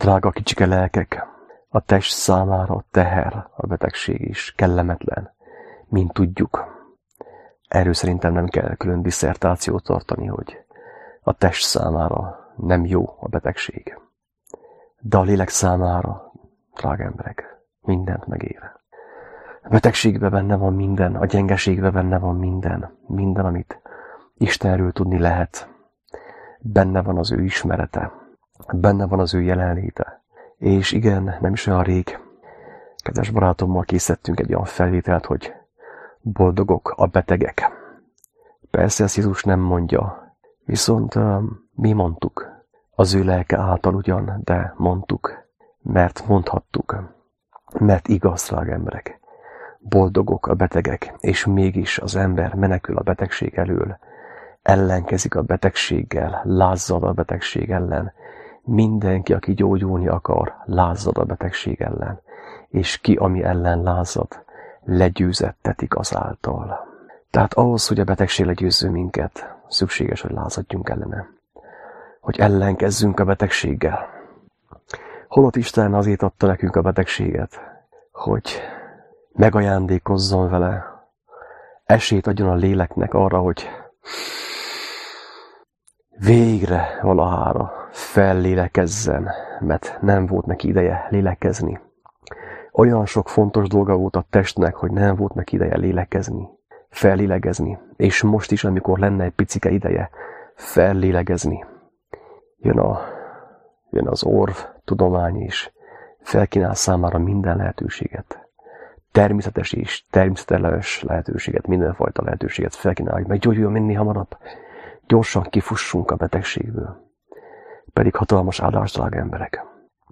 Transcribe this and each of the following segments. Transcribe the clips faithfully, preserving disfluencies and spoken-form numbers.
Drága kicsike lelkek, a test számára a teher, a betegség is kellemetlen, mint tudjuk. Erről szerintem nem kell külön disszertációt tartani, hogy a test számára nem jó a betegség. De a lélek számára, drága emberek, mindent megér. A betegségben benne van minden, a gyengeségben benne van minden, minden, amit Istenről tudni lehet. Benne van az ő ismerete, benne van az ő jelenléte. És igen, nem is olyan rég, kedves barátommal készítettünk egy olyan felvételt, hogy boldogok a betegek. Persze ezt Jézus nem mondja, viszont uh, mi mondtuk. Az ő lelke által ugyan, de mondtuk, mert mondhattuk, mert igaz, drága emberek. Boldogok a betegek, és mégis az ember menekül a betegség elől, ellenkezik a betegséggel, lázzad a betegség ellen. Mindenki, aki gyógyulni akar, lázzad a betegség ellen, és ki, ami ellen lázad, legyőzettetik azáltal. Tehát ahhoz, hogy a betegség legyőzző minket, szükséges, hogy lázadjunk ellene, hogy ellenkezzünk a betegséggel. Holott Isten azért adta nekünk a betegséget, hogy megajándékozzon vele, esélyt adjon a léleknek arra, hogy végre valahára fellélekezzen, mert nem volt neki ideje lélekezni. Olyan sok fontos dolga volt a testnek, hogy nem volt neki ideje lélekezni, fellélegezni, és most is, amikor lenne egy picike ideje fellélegezni, jön, a, jön az orv tudomány is, felkínál számára minden lehetőséget. Természetes és természetes lehetőséget, mindenfajta lehetőséget felkínál, hogy meggyógyuljon minél hamarabb, gyorsan kifussunk a betegségből. Pedig hatalmas áldás, drága emberek.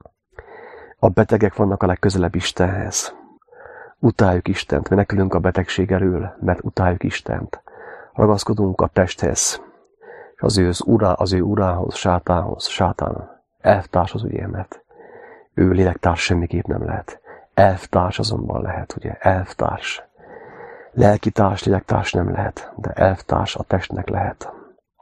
A betegek vannak a legközelebb Istenhez. Utáljuk Istent, menekülünk a betegség elől, mert utáljuk Istent. Ragaszkodunk a testhez, és az ő, az urá, az ő urához, sátához, sátán, elvtárshoz, ugye, mert ő lélektárs semmiképp nem lehet. Elvtárs azonban lehet, ugye, elvtárs. Lelkitárs, lélektárs nem lehet, de elvtárs a testnek lehet.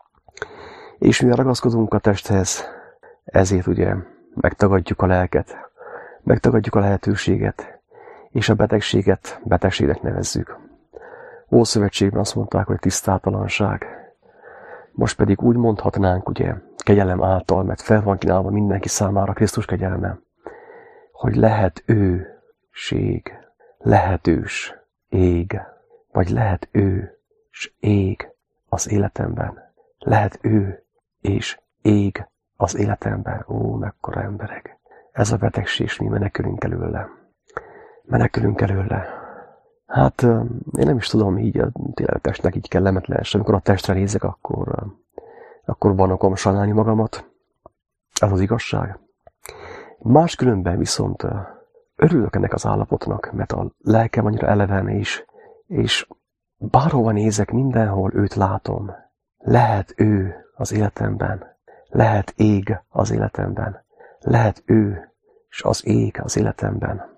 És mivel ragaszkodunk a testhez, ezért ugye megtagadjuk a lelket, megtagadjuk a lehetőséget, és a betegséget betegségnek nevezzük. Ószövetségben azt mondták, hogy tisztátalanság. Most pedig úgy mondhatnánk, ugye, kegyelem által, mert fel van kínálva mindenki számára Krisztus kegyelme, hogy lehet őség, lehetős ég, vagy lehet ő és ég az életemben. Lehet ő és ég az életemben. Ó, mekkora emberek. Ez a betegség, és mi menekülünk előle. Menekülünk előle. Hát én nem is tudom, így a testnek így kellemetlen, és amikor a testre nézek, akkor, akkor van okom sajnálni magamat. Ez az igazság. Máskülönben viszont örülök ennek az állapotnak, mert a lelkem annyira eleven, és, és bárhova nézek, mindenhol őt látom. Lehet ő az életemben, lehet ég az életemben, lehet ő és az ég az életemben.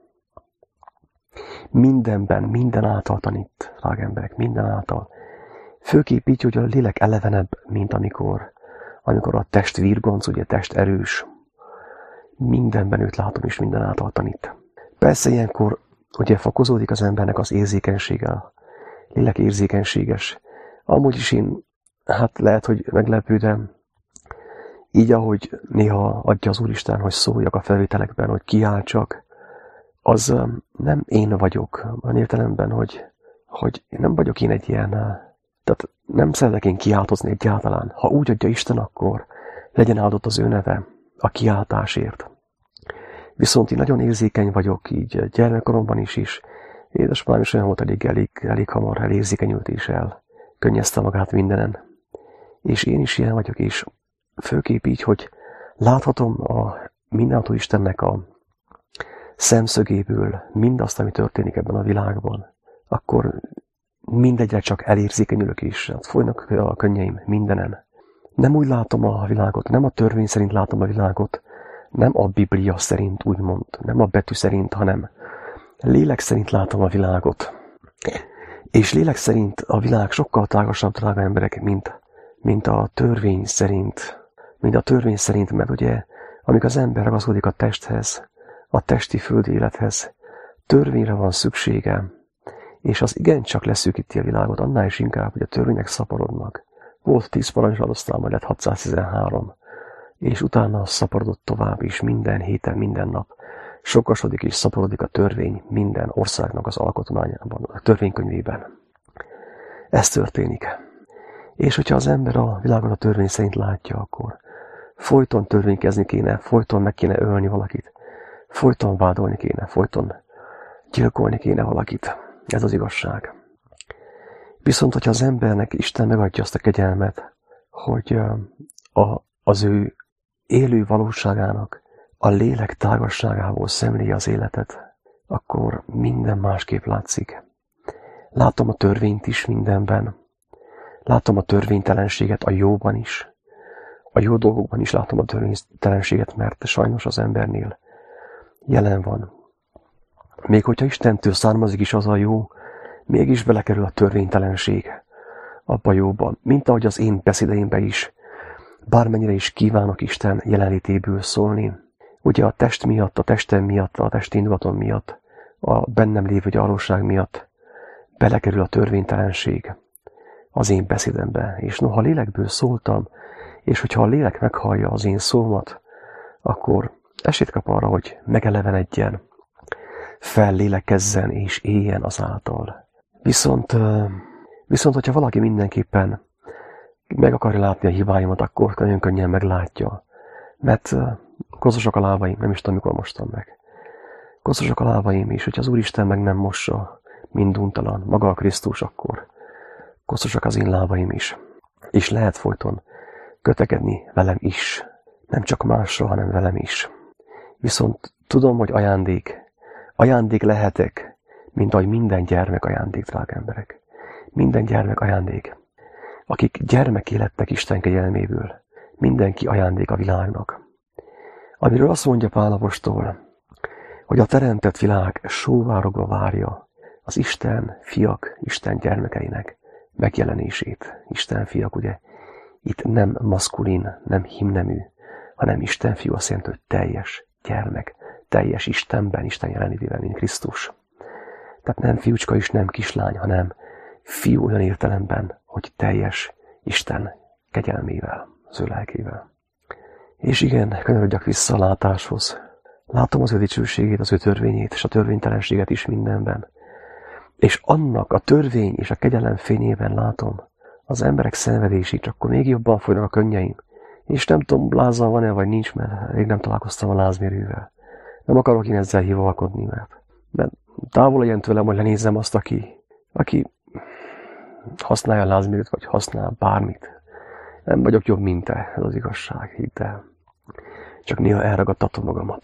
Mindenben, minden által tanít, drága emberek, minden által. Főképp így, hogy a lélek elevenebb, mint amikor, amikor a test virgonc, ugye test erős. Mindenben őt látom, és minden által tanít. Persze ilyenkor ugye fokozódik az embernek az érzékenysége, a lélek érzékenységes. Amúgy is én, hát lehet, hogy meglepődem, így ahogy néha adja az Úristen, hogy szóljak a felvételekben, hogy kiáltsak, az nem én vagyok, olyan értelemben, hogy, hogy nem vagyok én egy ilyen, tehát nem szeretek én kiáltozni egyáltalán. Ha úgy adja Isten, akkor legyen áldott az ő neve a kiáltásért. Viszont én nagyon érzékeny vagyok, így gyermekkoromban is is. Édesapám is olyan volt, elég, elég, elég hamar elérzékenyült és el könnyezte magát mindenen. És én is ilyen vagyok, és főképp így, hogy láthatom a mindenható Istennek a szemszögéből mindazt, ami történik ebben a világban, akkor mindegyre csak elérzékenyülök is. Hát folynak a könnyeim mindenen. Nem úgy látom a világot, nem a törvény szerint látom a világot, nem a Biblia szerint úgymond, nem a betű szerint, hanem lélek szerint látom a világot. És lélek szerint a világ sokkal tágasabb, drága emberek, mint, mint a törvény szerint. Mint a törvény szerint, mert ugye Amíg az ember ragaszkodik a testhez, a testi földi élethez, törvényre van szüksége, és az igencsak leszűkíti a világot, annál is inkább, hogy a törvények szaporodnak. Volt tíz parancslat, aztán majd lett hatszáztizenhárom, és utána szaporodott tovább is minden héten, minden nap. Sokasodik és szaporodik a törvény minden országnak az alkotmányában, a törvénykönyvében. Ez történik. És hogyha az ember a világot a törvény szerint látja, akkor folyton törvénykezni kéne, folyton meg kéne ölni valakit, folyton vádolni kéne, folyton gyilkolni kéne valakit. Ez az igazság. Viszont, hogyha az embernek Isten megadja azt a kegyelmet, hogy a, az ő élő valóságának a lélek tágasságából szemléli az életet, akkor minden másképp látszik. Látom a törvényt is mindenben. Látom a törvénytelenséget a jóban is. A jó dolgokban is látom a törvénytelenséget, mert sajnos az embernél jelen van. Még hogyha Istentől származik is az a jó, mégis belekerül a törvénytelenség abba jóban, mint ahogy az én beszédeimbe is, bármennyire is kívánok Isten jelenlétéből szólni. Ugye a test miatt, a testem miatt, a testi indulatom miatt, a bennem lévő gyarlóság miatt belekerül a törvénytelenség az én beszédembe. És noha lélekből szóltam, és hogyha a lélek meghallja az én szómat, akkor esélyt kap arra, hogy megelevenedjen, fellélekezzen és éljen azáltal. Viszont, viszont, hogyha valaki mindenképpen meg akarja látni a hibáimat, akkor nagyon könnyen meglátja. Mert koszosok a lábaim, nem is tudom, mikor mostam meg. Koszosok a lábaim, és hogyha az Úristen meg nem mossa, minduntalan, maga a Krisztus, akkor koszosok az én lábaim is. És lehet folyton kötekedni velem is. Nem csak másra, hanem velem is. Viszont tudom, hogy ajándék. Ajándék lehetek, mint ahogy minden gyermek ajándék, drága emberek. Minden gyermek ajándék. Akik gyermeké lettek Isten kegyelméből, mindenki ajándék a világnak. Amiről azt mondja Pál apostol, hogy a teremtett világ sóvárogva várja az Isten fiak, Isten gyermekeinek megjelenését. Isten fiak, ugye, itt nem maszkulin, nem himnemű, hanem Isten fiú azt jelenti, hogy teljes gyermek, teljes Istenben, Isten jelenlétében, mint Krisztus. Tehát nem fiúcska is, nem kislány, hanem fiú olyan értelemben, hogy teljes Isten kegyelmével, az ő lelkével. És igen, kanyarodjak vissza a látáshoz. Látom az ő dicsőségét, az ő törvényét, és a törvénytelenséget is mindenben. És annak a törvény és a kegyelem fényében látom az emberek szenvedését, akkor még jobban folynak a könnyeim. És nem tudom, lázal van-e, vagy nincs, mert még nem találkoztam a lázmérővel. Nem akarok én ezzel hivalkodni, mert, mert távol legyen tőlem, hogy lenézzem azt, aki, aki használja a lázmérőt, vagy használ bármit. Nem vagyok jobb, mint te, ez az igazság, hidd el. Csak néha elragadtatom magamat.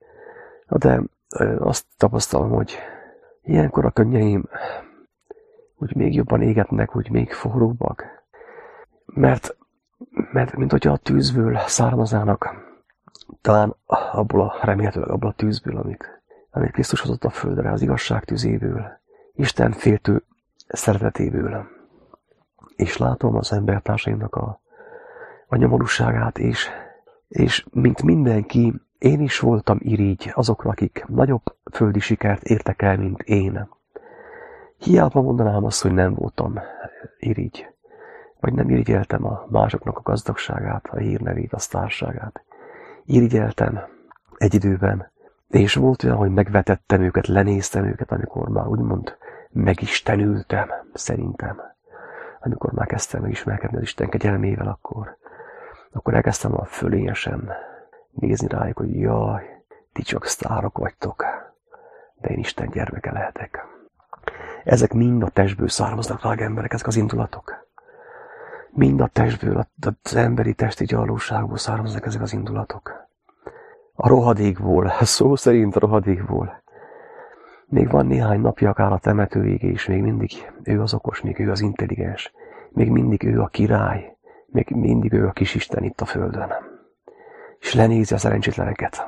De azt tapasztalom, hogy ilyenkor a könnyeim úgy még jobban égetnek, úgy még forróbbak. Mert, mert mint hogyha a tűzből származnának, talán abból a, remélhetőleg abból a tűzből, amit, amit Krisztus hozott a földre, az igazság tűzéből, Isten féltő szeretetéből. És látom az embertársaimnak a, a nyomorúságát, és, és mint mindenki, én is voltam irigy azokra, akik nagyobb földi sikert értek el, mint én. Hiába mondanám azt, hogy nem voltam irigy, vagy nem irigyeltem a másoknak a gazdagságát, a hírnevét, a sztárságát. Irigyeltem egy időben, és volt olyan, hogy megvetettem őket, lenéztem őket, amikor már úgymond megistenültem, szerintem. Amikor már kezdtem megismerkedni az Isten kegyelmével, akkor, akkor elkezdtem a fölényesen nézni rájuk, hogy jaj, ti csak sztárok vagytok, de én Isten gyermeke lehetek. Ezek mind a testből származnak, drága emberek, ezek az indulatok. Mind a testből, az emberi testi gyarlóságból származnak ezek az indulatok. A rohadékból, szó szerint a rohadékból. Még van néhány napja akár a temetőig, és még mindig ő az okos, még ő az intelligens, még mindig ő a király, még mindig ő a kisisten itt a földön. És lenézi a szerencsétleneket.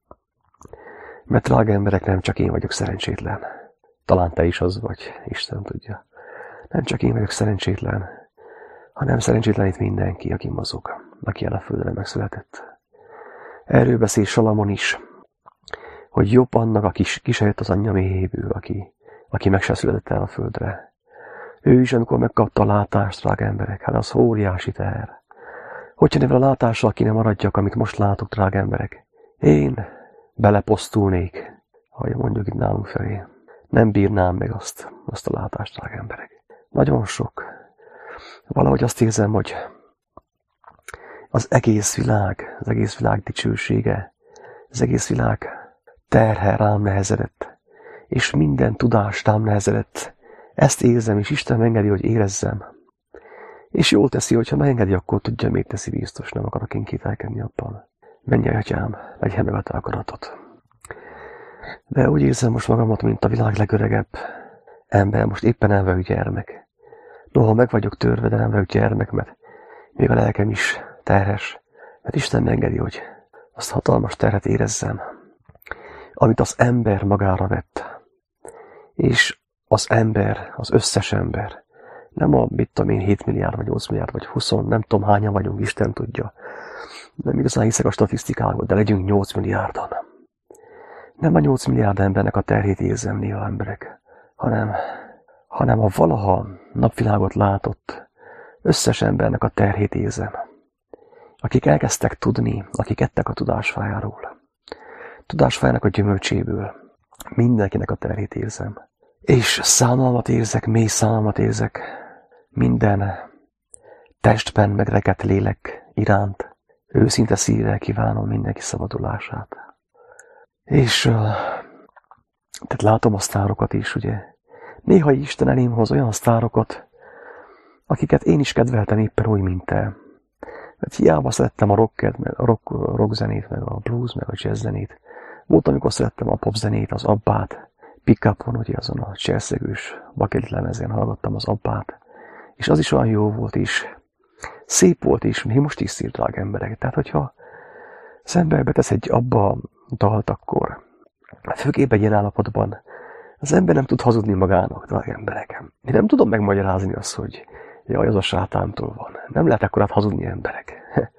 Mert drága emberek, nem csak én vagyok szerencsétlen. Talán te is az vagy, Isten tudja. Nem csak én vagyok szerencsétlen, hanem szerencsétlen itt mindenki, aki mozog, aki el a földre megszületett. Erről beszél Salamon is, hogy jobb annak, aki ki se jött az anyja méhéből, aki, aki meg se született el a földre. Ő is, amikor megkapta a látást, drága emberek, hát az óriási teher. Hogyha nevel a látással ki nem maradjak, amit most látok, drága emberek, én beleposztulnék, ahogy mondjuk itt nálunk felé. Nem bírnám meg azt, azt a látást, drága emberek. Nagyon sok. Valahogy azt érzem, hogy az egész világ, az egész világ dicsősége, az egész világ terhe rám nehezedett, és minden tudás rám nehezedett. Ezt érzem, és Isten engedi, hogy érezzem. És jól teszi, hogyha megengedi, akkor tudja, miért teszi biztos, nem akarok én kételkedni abban. Menj el, atyám, legyen meg a te akaratot. De úgy érzem most magamat, mint a világ legöregebb ember, most éppen elvevő gyermek. Noha meg vagyok törve, de nem vagyok gyermek, mert még a lelkem is terhes, mert Isten megengedi, hogy azt hatalmas terhet érezzem, amit az ember magára vett. És az ember, az összes ember, nem a, mit tudom én, hét milliárd, vagy nyolc milliárd, vagy húsz, nem tudom hányan vagyunk, Isten tudja. Nem igazán hiszek a statisztikákban, de legyünk nyolc milliárdan. Nem a nyolc milliárd embernek a terhét érzem néha emberek, hanem, hanem a valaha napvilágot látott összes embernek a terhét érzem. Akik elkezdtek tudni, akik ettek a tudásfájáról. Tudásfájának a gyümölcséből. Mindenkinek a terhét érzem. És szánalmat érzek, mély szánalmat érzek minden testben megrekedt lélek iránt. Őszinte szívvel kívánom mindenki szabadulását. És uh, tehát látom a sztárokat is, ugye. Néha Isten elém hoz olyan sztárokat, akiket én is kedveltem éppen úgy, mint te. Mert hiába szerettem a rocket, meg a rock, rock zenét, meg a blues, meg a jazz zenét. Volt, amikor szerettem a pop zenét, az Abbát, pick-upon, ugye azon a cserszegős bakelit lemezen hallgattam az Abbát. És az is olyan jó volt is. Szép volt is, még most is szír, drága emberek. Tehát, hogyha az ember betesz egy abba dalt, akkor főképp egy ilyen állapotban az ember nem tud hazudni magának, drága emberek. Én nem tudom megmagyarázni azt, hogy jaj, az a sátántól van. Nem lehet akkorát hazudni, emberek.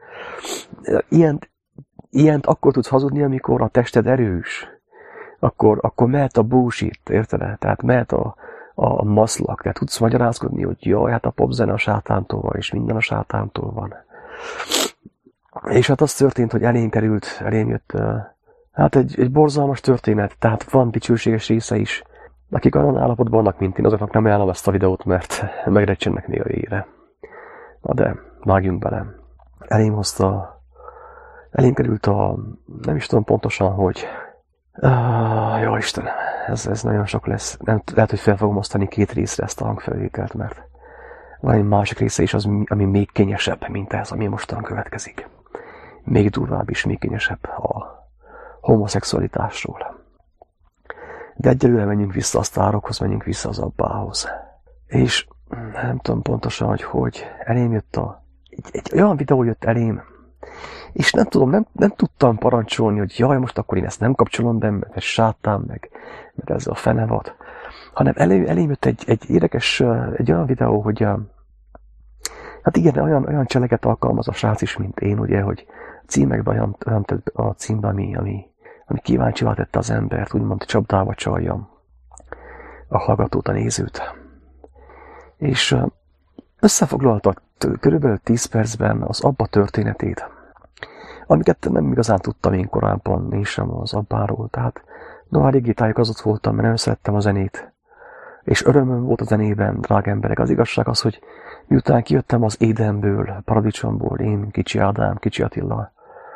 Ilyent, ilyent akkor tudsz hazudni, amikor a tested erős. Akkor, akkor mehet a bullshit, érted? Tehát mehet a, a maszlak. Tehát tudsz magyarázkodni, hogy jaj, hát a popzene a sátántól van, és minden a sátántól van. És hát az történt, hogy elém került, elém jött, hát egy, egy borzalmas történet, tehát van dicsőséges része is. Akik olyan állapotban vannak, mint én, azoknak nem ajánlom ezt a videót, mert megrecsennek még a végére. Na de, vágjunk bele. Elém hozta, elém került a, nem is tudom pontosan, hogy, ah, jó Istenem, ez, ez nagyon sok lesz. Nem, lehet, hogy fel fogom osztani két részre ezt a hangfelvételt, mert van egy másik része is, az, ami még kényesebb, mint ez, ami mostan következik. Még durvább is, még kényesebb a homoszexualitásról. De egyelőre menjünk vissza a sztárokhoz, menjünk vissza az Abbához. És nem tudom pontosan, hogy hogy elém jött a... Egy, egy olyan videó jött elém, és nem tudom, nem, nem tudtam parancsolni, hogy jaj, most akkor én ezt nem kapcsolom be, mert ez sátán, meg, meg ez a fenevad. Hanem elém, elém jött egy, egy érdekes, egy olyan videó, hogy hát igen, olyan, olyan cseleket alkalmaz a srác is, mint én, ugye, hogy címekben olyan, olyan a címben, ami, ami ami kíváncsivá tette az embert, úgymond csapdába csalja a hallgatót, a nézőt. És összefoglalta körülbelül tíz percben az Abba történetét, amiket nem igazán tudtam én korábban, én sem az Abbáról. Tehát noha régi tájékozott voltam, mert nagyon szerettem a zenét, és örömöm volt a zenében, drága emberek. Az igazság az, hogy miután kijöttem az Édenből, paradicsomból, én, kicsi Ádám, kicsi Attila,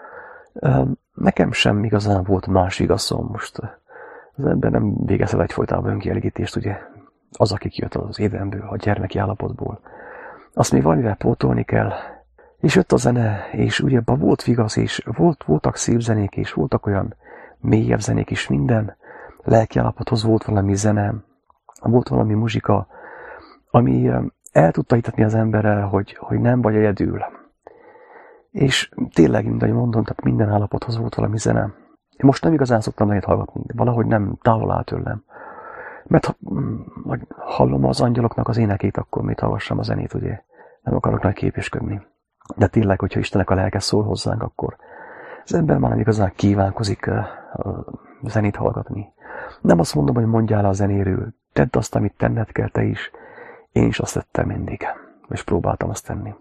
nekem sem igazán volt más igazom most. Az ember nem végezhet egyfolytában önkielégítést, ugye? Az, aki kijött az Édenből, a gyermeki állapotból. Azt még valamivel pótolni kell. És jött a zene, és ugye abban volt vigasz, és volt, voltak szép zenék, és voltak olyan mélyebb zenék is, minden lelki állapothoz volt valami zene, volt valami muzsika, ami el tudta hitetni az emberre, hogy, hogy nem vagy egyedül. És tényleg, mint ahogy mondom, tehát minden állapothoz volt valami zene. Én most nem igazán szoktam zenét hallgatni, valahogy nem távol áll tőlem. Mert ha hallom az angyaloknak az énekét, akkor még hallgassam a zenét, ugye. Nem akarok nagy képésködni. De tényleg, hogyha Istennek a lelke szól hozzánk, akkor, az ember már nem igazán kívánkozik a zenét hallgatni. Nem azt mondom, hogy mondjál a zenéről, tedd azt, amit tenned kell te is. Én is azt tettem mindig, és próbáltam azt tenni.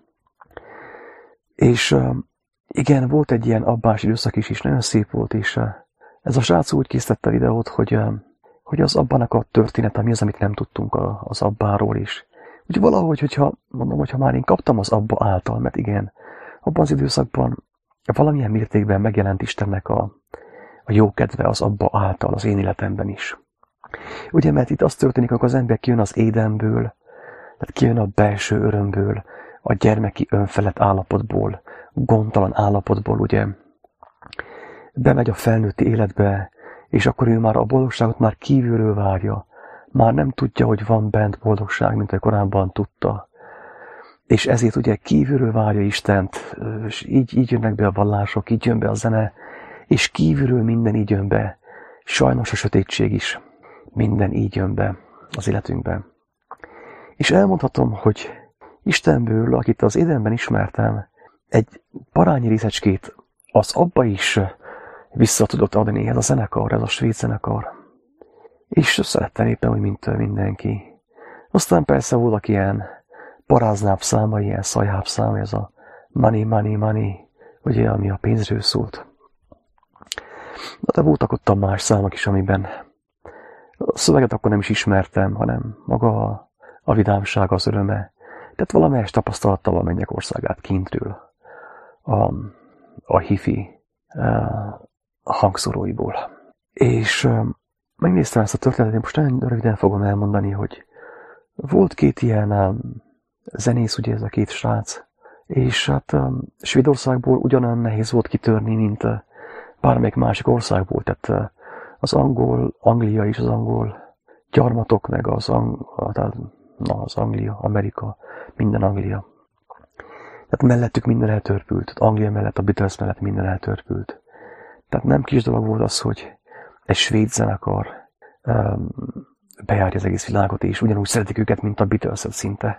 És igen, volt egy ilyen abbás időszak is, és nagyon szép volt, és ez a srác úgy készítette a videót, hogy, hogy az abbanak a története, mi az, amit nem tudtunk az abbáról is. Úgy valahogy, hogyha, mondom, hogyha már én kaptam az abba által, mert igen, abban az időszakban valamilyen mértékben megjelent Istennek a, a jókedve az abba által az én életemben is. Ugye, mert itt az történik, amikor az ember kijön az édenből, tehát kijön a belső örömből, a gyermeki önfelett állapotból, gondtalan állapotból, ugye, bemegy a felnőtti életbe, és akkor ő már a boldogságot már kívülről várja. Már nem tudja, hogy van bent boldogság, mint ahogy korábban tudta. És ezért ugye kívülről várja Istent, és így, így jönnek be a vallások, így jön be a zene, és kívülről minden így jön be. Sajnos a sötétség is. Minden így jön be az életünkben. És elmondhatom, hogy Istenből, akit az édenben ismertem, egy parányi részecskét az abba is vissza tudott adni, ez a zenekar, ez a svéd zenekar. És szerettem éppen, hogy mint mindenki. Aztán persze voltak ilyen paráznább száma, ilyen szajhább száma, ez a money, money, money, ugye, ami a pénzről szólt. De voltak ott a más számok is, amiben a szöveget akkor nem is ismertem, hanem maga a, a vidámság, az öröme. Tehát valamelyes tapasztalattal a mennyek országát kintről, a, a hifi a hangszoróiból. És megnéztem ezt a történetet, most nagyon röviden fogom elmondani, hogy volt két ilyen zenész, ugye ez a két srác, és hát Svédországból ugyanolyan nehéz volt kitörni, mint bármelyik másik országból, tehát az angol, Anglia és az angol gyarmatok, meg az, ang, tehát, na, az Anglia, Amerika, minden Anglia. Tehát mellettük minden eltörpült, tehát Anglia mellett, a Beatles mellett minden eltörpült. Tehát nem kis dolog volt az, hogy egy svéd zenekar um, bejárja az egész világot, és ugyanúgy szeretik őket, mint a Beatles-et szinte.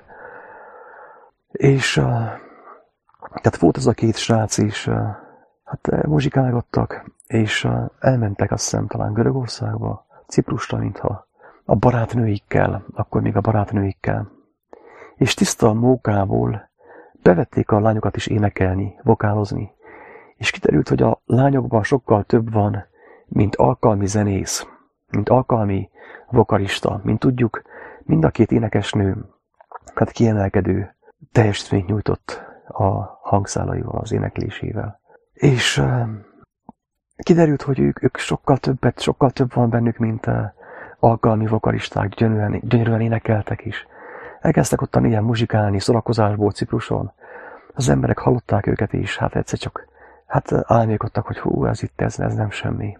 És uh, tehát volt az a két srác, és uh, hát muzsikálgattak, és uh, elmentek azt hiszem talán Görögországba, Ciprusra, mintha a barátnőikkel, akkor még a barátnőikkel. És tiszta mókából bevették a lányokat is énekelni, vokálozni. És kiderült, hogy a lányokban sokkal több van, mint alkalmi zenész, mint alkalmi vokalista. Mint tudjuk, mind a két énekesnő, hát kiemelkedő teljesítményt nyújtott a hangszálaival, az éneklésével. És uh, kiderült, hogy ők, ők sokkal többet, sokkal több van bennük, mint uh, alkalmi vokalisták, gyönyörűen, gyönyörűen énekeltek is. Elkezdtek ottan ilyen muzsikálni, szórakozásból Cipruson. Az emberek hallották őket is, hát egyszer csak hát álmélkodtak, hogy hú, ez itt, ez, ez nem semmi.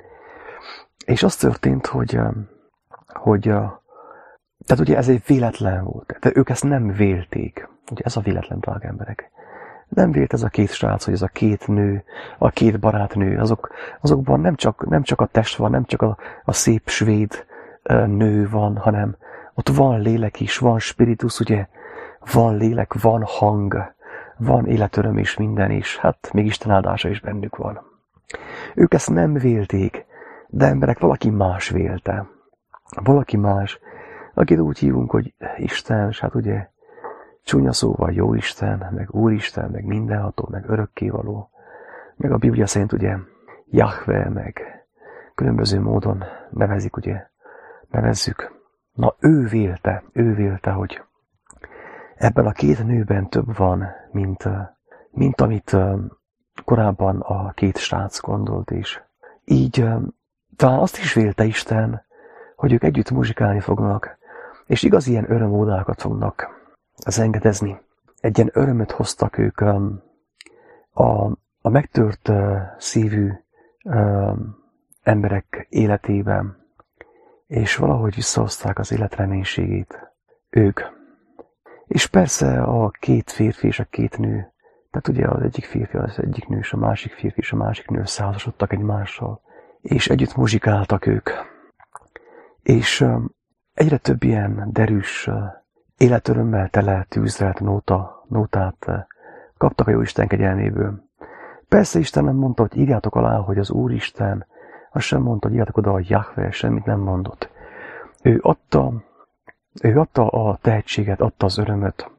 És az történt, hogy, hogy tehát ugye ez egy véletlen volt, de ők ezt nem vélték. Ugye ez a véletlen, drága emberek. Nem vélt ez a két srác, hogy ez a két nő, a két barátnő, azok, azokban nem csak, nem csak a test van, nem csak a, a szép svéd nő van, hanem ott van lélek is, van spiritus, ugye, van lélek, van hang, van életöröm és minden is, hát még Isten áldása is bennük van. Ők ezt nem vélték, de emberek, valaki más vélte. Valaki más, akit úgy hívunk, hogy Isten, és hát ugye csúnya szóval jó Isten, meg Úristen, meg mindenható, meg örökkévaló, meg a Biblia szerint ugye Jahve, meg különböző módon nevezik, ugye, nevezzük. Na ő vélte, ő vélte, hogy ebben a két nőben több van, mint, mint amit korábban a két srác gondolt is. Így talán azt is vélte Isten, hogy ők együtt muzsikálni fognak, és igazi ilyen örömódákat fognak zengedezni. Egy ilyen örömöt hoztak ők a, a megtört szívű emberek életében, és valahogy visszahozták az élet reménységét ők. És persze a két férfi és a két nő, tehát ugye az egyik férfi, az egyik nő, és a másik férfi és a másik nő összeházasodtak egymással, és együtt muzsikáltak ők. És egyre több ilyen derűs, életörömmel tele, tűzrelt nóta, nótát kaptak a Jóisten kegyelméből. Persze Isten nem mondta, hogy írjátok alá, hogy az Úristen, azt sem mondta, hogy írjátok oda, hogy Jahve, semmit nem mondott. Ő adta, ő adta a tehetséget, adta az örömöt.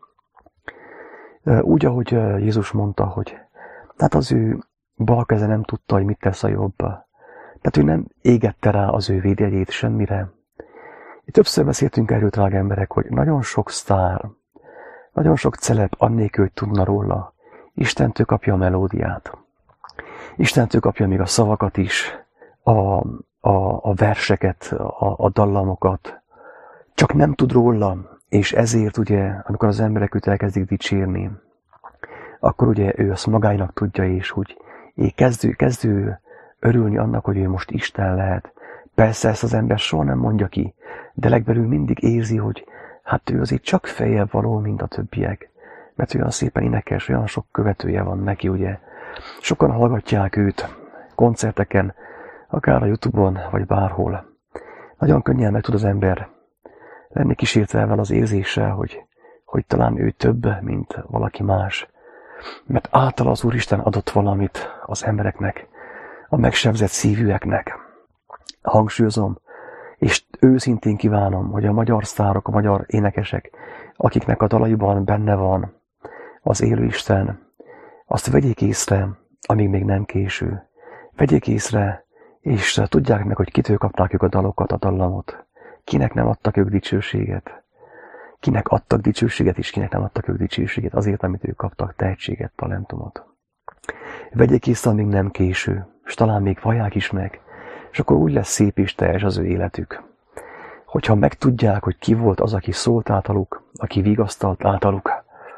Úgy, ahogy Jézus mondta, hogy tehát az ő bal keze nem tudta, hogy mit tesz a jobb. Tehát ő nem égette rá az ő védjegyét semmire. Többször beszéltünk erről, drága emberek, hogy nagyon sok sztár, nagyon sok celeb annélkül, hogy tudna róla. Istentől kapja a melódiát. Istentől kapja még a szavakat is, a, a, a verseket, a, a dallamokat. Csak nem tud róla, és ezért ugye, amikor az emberek őt elkezdik dicsérni, akkor ugye ő azt magáinak tudja, és úgy kezdő, kezdő örülni annak, hogy ő most Isten lehet. Persze ezt az ember soha nem mondja ki, de legbelül mindig érzi, hogy hát ő azért csak feljebb való, mint a többiek. Mert olyan szépen énekes, olyan sok követője van neki, ugye. Sokan hallgatják őt koncerteken, akár a Youtube-on, vagy bárhol. Nagyon könnyen meg tud az ember lenni kísértve ezzel az érzéssel, hogy, hogy talán ő több, mint valaki más. Mert általa az Úristen adott valamit az embereknek, a megsebzett szívűeknek. Hangsúlyozom, és őszintén kívánom, hogy a magyar sztárok, a magyar énekesek, akiknek a dalaiban benne van az élő Isten, azt vegyék észre, amíg még nem késő. Vegyék észre, és tudják meg, hogy kitől kapták ők a dalokat, a dallamot. Kinek nem adtak ők dicsőséget. Kinek adtak dicsőséget, és kinek nem adtak ők dicsőséget. Azért, amit ők kaptak, tehetséget, talentumot. Vegyék észre, amíg nem késő, és talán még vallják is meg, és akkor úgy lesz szép és teljes az ő életük. Hogyha megtudják, hogy ki volt az, aki szólt általuk, aki vigasztalt általuk.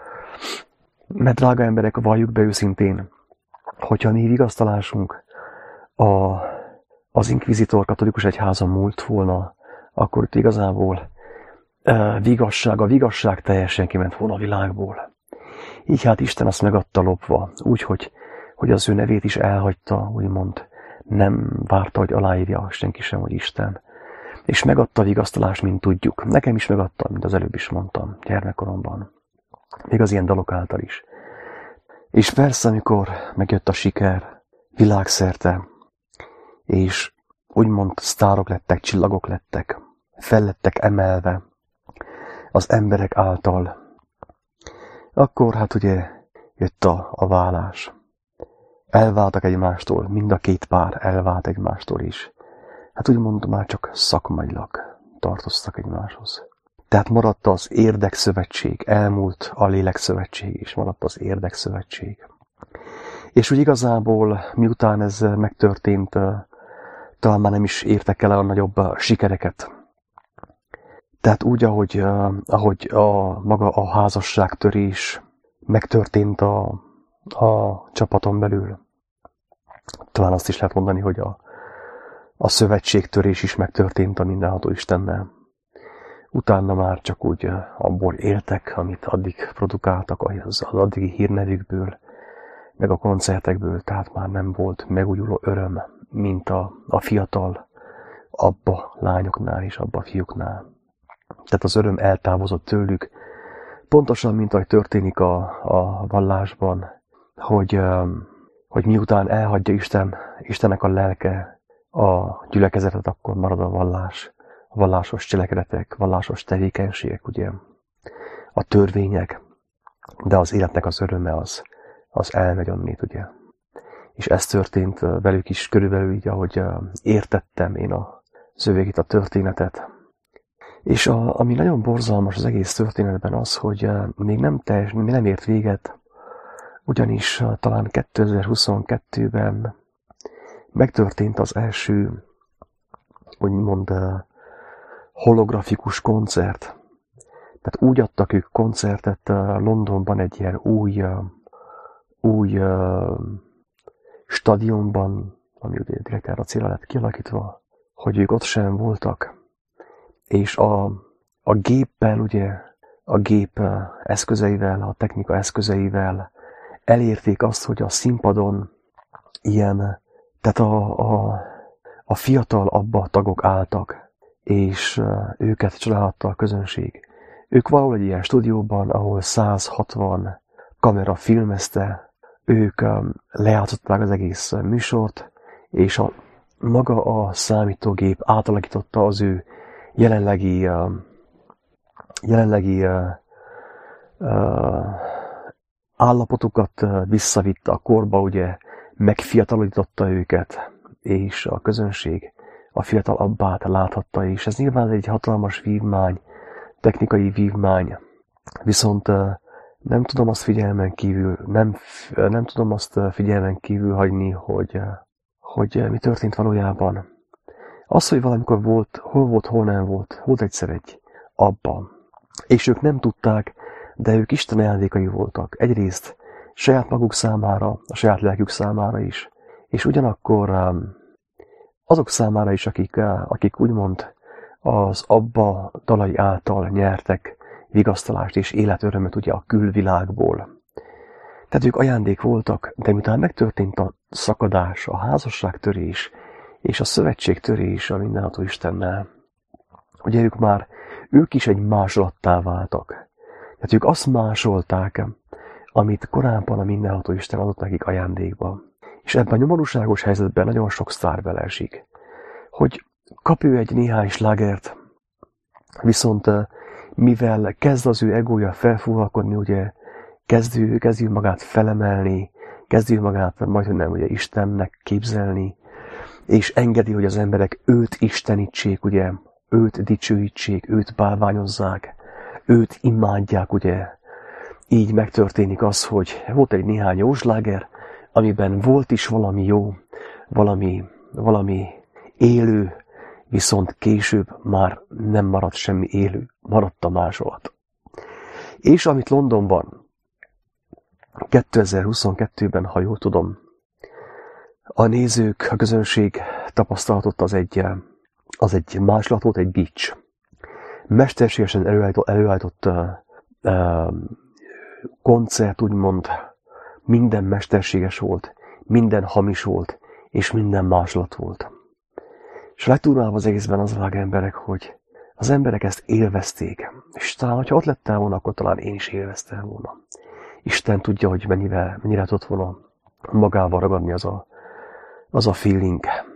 Mert drága emberek, valljuk be őszintén, hogyha mi vigasztalásunk a, az inkvizitor katolikus egyházon múlt volna, akkor itt igazából e, vigasság, a vigasság teljesen kiment volna a világból. Így hát Isten azt megadta lopva, úgy, hogy, hogy az ő nevét is elhagyta, úgymond nem várta, hogy aláírja senki sem, hogy Isten. És megadta a vigasztalást, mint tudjuk. Nekem is megadta, mint az előbb is mondtam, gyermekkoromban. Még az ilyen dalok által is. És persze, amikor megjött a siker világszerte, és úgymond sztárok lettek, csillagok lettek, fel lettek emelve az emberek által, akkor hát ugye jött a, a válás. Elváltak egymástól, mind a két pár elvált egymástól is. Hát úgymond már csak szakmailag tartoztak egymáshoz. Tehát maradt az érdekszövetség, elmúlt a lélekszövetség, és maradt az érdekszövetség. És úgy igazából, miután ez megtörtént, talán már nem is értek el a nagyobb sikereket. Tehát úgy, ahogy, ahogy a, maga a házasságtörés megtörtént a, a csapaton belül, talán azt is lehet mondani, hogy a, a szövetségtörés is megtörtént a mindenható Istennel. Utána már csak úgy abból éltek, amit addig produkáltak az, az addigi hírnevükből, meg a koncertekből, tehát már nem volt megújuló öröm, mint a, a fiatal abba lányoknál és abba fiúknál. Tehát az öröm eltávozott tőlük, pontosan, mint ahogy történik a, a vallásban, hogy, hogy miután elhagyja Isten, Istennek a lelke a gyülekezetet, akkor marad a vallás, a vallásos cselekedetek, vallásos tevékenységek, ugye, a törvények, de az életnek az öröme az, az elmegy onnét, ugye. És ez történt velük is körülbelül így, ahogy értettem én a zövégét, a történetet. És a, ami nagyon borzalmas az egész történetben az, hogy még nem teljes, még nem ért véget, ugyanis talán kétezer-huszonkettőben megtörtént az első, úgymond holografikus koncert. Tehát úgy adtak ők koncertet Londonban egy ilyen új, új stadionban, ami ugye direkt erre a célra lett kialakítva, hogy ők ott sem voltak. És a, a géppel, ugye, a gép eszközeivel, a technika eszközeivel elérték azt, hogy a színpadon ilyen, tehát a, a, a fiatal abba tagok álltak, és őket csodálhatta a közönség. Ők valahol egy ilyen stúdióban, ahol száz hatvan kamera filmezte ők lejátszották az egész műsort, és a, maga a számítógép átalakította az ő jelenlegi, jelenlegi állapotukat, visszavitte a korba, ugye megfiatalította őket, és a közönség a fiatalabbát láthatta, és ez nyilván egy hatalmas vívmány, technikai vívmány, viszont nem tudom azt figyelmen kívül, nem, nem tudom azt figyelmen kívül hagyni, hogy, hogy mi történt valójában. Az, hogy valamikor volt, hol volt, hol nem volt, volt egyszer egy abban. És ők nem tudták, de ők Isten ajándékai voltak. Egyrészt saját maguk számára, a saját lelkük számára is, és ugyanakkor azok számára is, akik, akik úgymond az Abba dalai által nyertek vigasztalást és életörömöt ugye a külvilágból. Tehát ők ajándék voltak, de miután megtörtént a szakadás, a házasságtörés és a szövetségtörés a mindenható Istennel, ugye ők már, ők is egy másolattá váltak. Tehát ők azt másolták, amit korábban a mindenható Isten adott nekik ajándékba. És ebben a nyomorúságos helyzetben nagyon sok sztár beleesik. Hogy kap ő egy néhány slágert, viszont mivel kezd az ő egója felfúvalkodni, ugye kezdő, kezdő magát felemelni, kezdő magát majdnem nem ugye Istennek képzelni, és engedi, hogy az emberek őt istenítsék, ugye, őt dicsőítsék, őt bálványozzák, őt imádják, ugye. Így megtörténik az, hogy volt egy néhány jó sláger, amiben volt is valami jó, valami, valami élő, viszont később már nem maradt semmi élő, maradt a másolat. És amit Londonban kétezer-huszonkettőben, ha jól tudom, a nézők, a közönség tapasztalatot, az egy, az egy másolat volt, egy beach. Mesterségesen előállított, előállított uh, uh, koncert, úgymond, minden mesterséges volt, minden hamis volt, és minden másolat volt. És legturvább az egészben az vág emberek, hogy az emberek ezt élvezték. És talán, hogyha ott lettem volna, akkor talán én is élveztem volna. Isten tudja, hogy mennyire, mennyire tudott volna magával ragadni az a, az a feeling.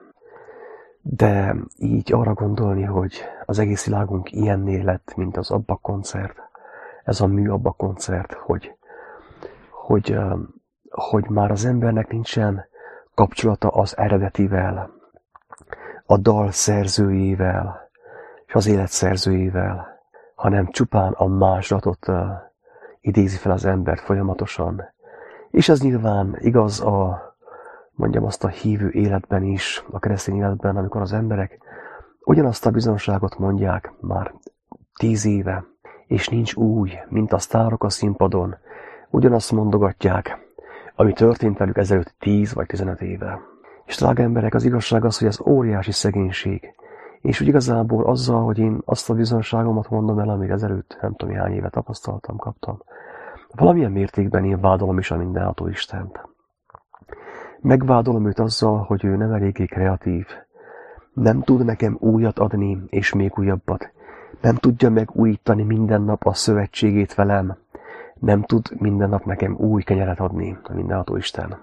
De így arra gondolni, hogy az egész világunk ilyenné lett, mint az Abba koncert, ez a mű Abba koncert, hogy, hogy, hogy már az embernek nincsen kapcsolata az eredetivel, a dal szerzőjével, és az élet szerzőjével, hanem csupán a másolatot uh, idézi fel az embert folyamatosan. És ez nyilván igaz a, mondjam azt a hívő életben is, a keresztény életben, amikor az emberek ugyanazt a bizonságot mondják már tíz éve, és nincs új, mint a sztárok a színpadon, ugyanazt mondogatják, ami történt velük ezelőtt tíz vagy tizenöt éve. És drága emberek, az igazság az, hogy ez óriási szegénység. És úgy igazából azzal, hogy én azt a bizonságomat mondom el, amit ezelőtt nem tudom, hány éve tapasztaltam, kaptam, valamilyen mértékben én vádolom is a mindenható Istent. Megvádolom őt azzal, hogy ő nem eléggé kreatív. Nem tud nekem újat adni, és még újabbat. Nem tudja megújítani minden nap a szövetségét velem. Nem tud minden nap nekem új kenyeret adni a mindenható Isten.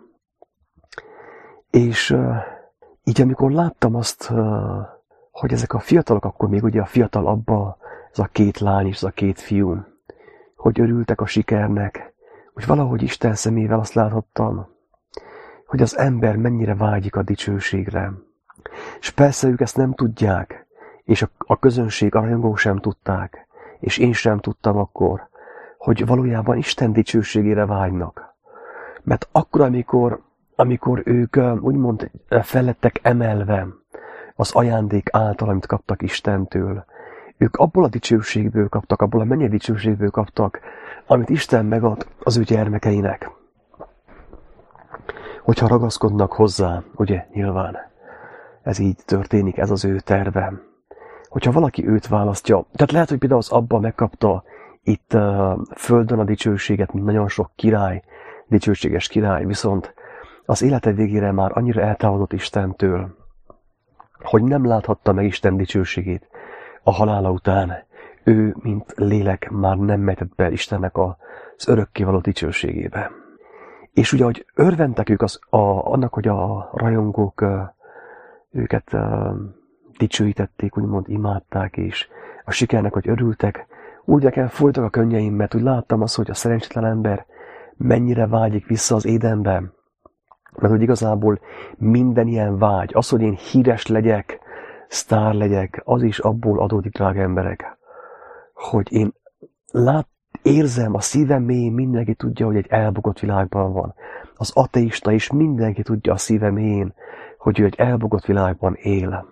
És uh, így amikor láttam azt, uh, hogy ezek a fiatalok, akkor még ugye a fiatal Abba, ez a két lány és ez a két fiú, hogy örültek a sikernek, hogy valahogy Isten szemével azt láthattam, hogy az ember mennyire vágyik a dicsőségre. És persze ők ezt nem tudják, és a, a közönség, a rajongók sem tudták, és én sem tudtam akkor, hogy valójában Isten dicsőségére vágynak. Mert akkor, amikor, amikor ők úgymond fellettek emelve az ajándék által, amit kaptak Istentől, ők abból a dicsőségből kaptak, abból a mennyei dicsőségből kaptak, amit Isten megad az ő gyermekeinek. Hogyha ragaszkodnak hozzá, ugye, nyilván, ez így történik, ez az ő terve. Hogyha valaki őt választja, tehát lehet, hogy például az Abba megkapta itt uh, földön a dicsőséget, mint nagyon sok király, dicsőséges király, viszont az élete végére már annyira eltávolodott Istentől, hogy nem láthatta meg Isten dicsőségét a halála után. Ő, mint lélek, már nem mehetett be Istennek az örökkévaló dicsőségébe. És ugye, hogy örventek ők az, a, annak, hogy a rajongók uh, őket uh, dicsőítették, úgymond imádták, és a sikernek, hogy örültek, úgy nekem folytak a könnyeim, mert úgy láttam azt, hogy a szerencsétlen ember mennyire vágyik vissza az édenbe. Mert hogy igazából minden ilyen vágy, az, hogy én híres legyek, sztár legyek, az is abból adódik, drága emberek, hogy én lát, érzem a szívem mélyén, mindenki tudja, hogy egy elbukott világban van. Az ateista is mindenki tudja a szívem mélyén, hogy ő egy elbukott világban él.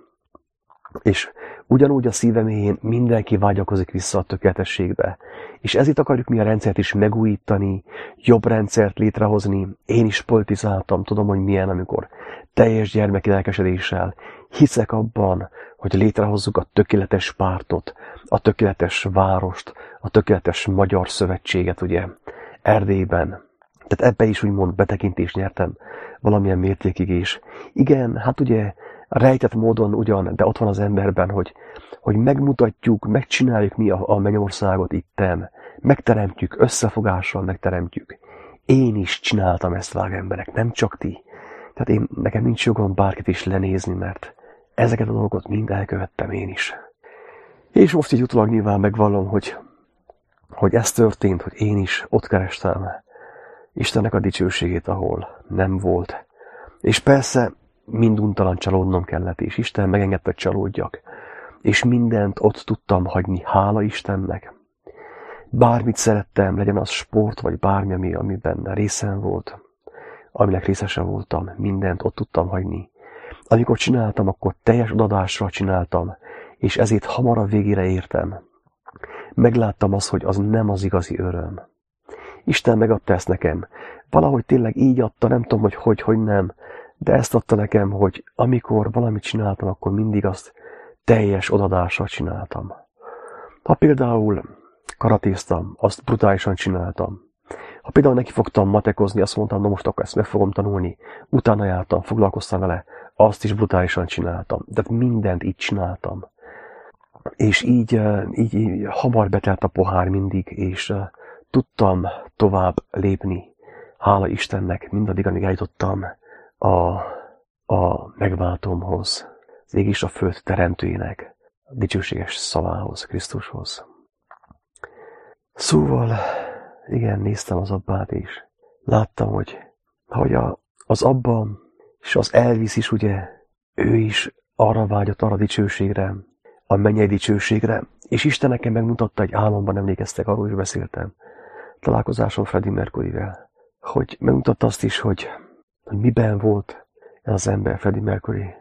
És ugyanúgy a szívem mélyén mindenki vágyakozik vissza a tökéletességbe. És ezért akarjuk mi a rendszert is megújítani, jobb rendszert létrehozni. Én is politizáltam, tudom, hogy milyen, amikor teljes gyermeki lelkesedéssel hiszek abban, hogy létrehozzuk a tökéletes pártot, a tökéletes várost, a tökéletes magyar szövetséget, ugye, Erdélyben. Tehát ebbe is úgymond betekintést nyertem valamilyen mértékig is. Igen, hát ugye rejtett módon ugyan, de ott van az emberben, hogy, hogy megmutatjuk, megcsináljuk mi a, a mennyországot itten, megteremtjük, összefogással megteremtjük. Én is csináltam ezt, drága emberek, nem csak ti. Tehát én, nekem nincs jogom bárkit is lenézni, mert ezeket a dolgokat mind elkövettem én is. És most így utólag nyilván megvallom, hogy, hogy ez történt, hogy én is ott kerestem Istennek a dicsőségét, ahol nem volt. És persze minduntalan csalódnom kellett, és Isten megengedte, hogy csalódjak. És mindent ott tudtam hagyni, hála Istennek. Bármit szerettem, legyen az sport, vagy bármi, ami, amiben részem volt, aminek részese voltam, mindent ott tudtam hagyni. Amikor csináltam, akkor teljes odadásra csináltam, és ezért hamar a végére értem. Megláttam azt, hogy az nem az igazi öröm. Isten megadta ezt nekem. Valahogy tényleg így adta, nem tudom, hogy hogy, hogy nem, de ezt adta nekem, hogy amikor valamit csináltam, akkor mindig azt teljes odadással csináltam. Ha például karatéztam, azt brutálisan csináltam. Ha például neki fogtam matekozni, azt mondtam, na most akkor ezt meg fogom tanulni. Utána jártam, foglalkoztam vele, azt is brutálisan csináltam. De mindent így csináltam. És így, így, így hamar betelt a pohár mindig, és tudtam tovább lépni. Hála Istennek, mindaddig, amíg eljutottam a, a megváltómhoz, az ég és a föld teremtőjének, a dicsőséges szavához, Krisztushoz. Szóval, igen, néztem az abbát is. Láttam, hogy, hogy a, az abba és az Elvis is, ugye, ő is arra vágyott, arra dicsőségre, a mennyei dicsőségre, és Isten nekem megmutatta, egy álomban, emlékeztek, arról is beszéltem, találkozáson Freddie Mercuryvel, hogy megmutatta azt is, hogy, hogy miben volt ez az ember, Freddie Mercury,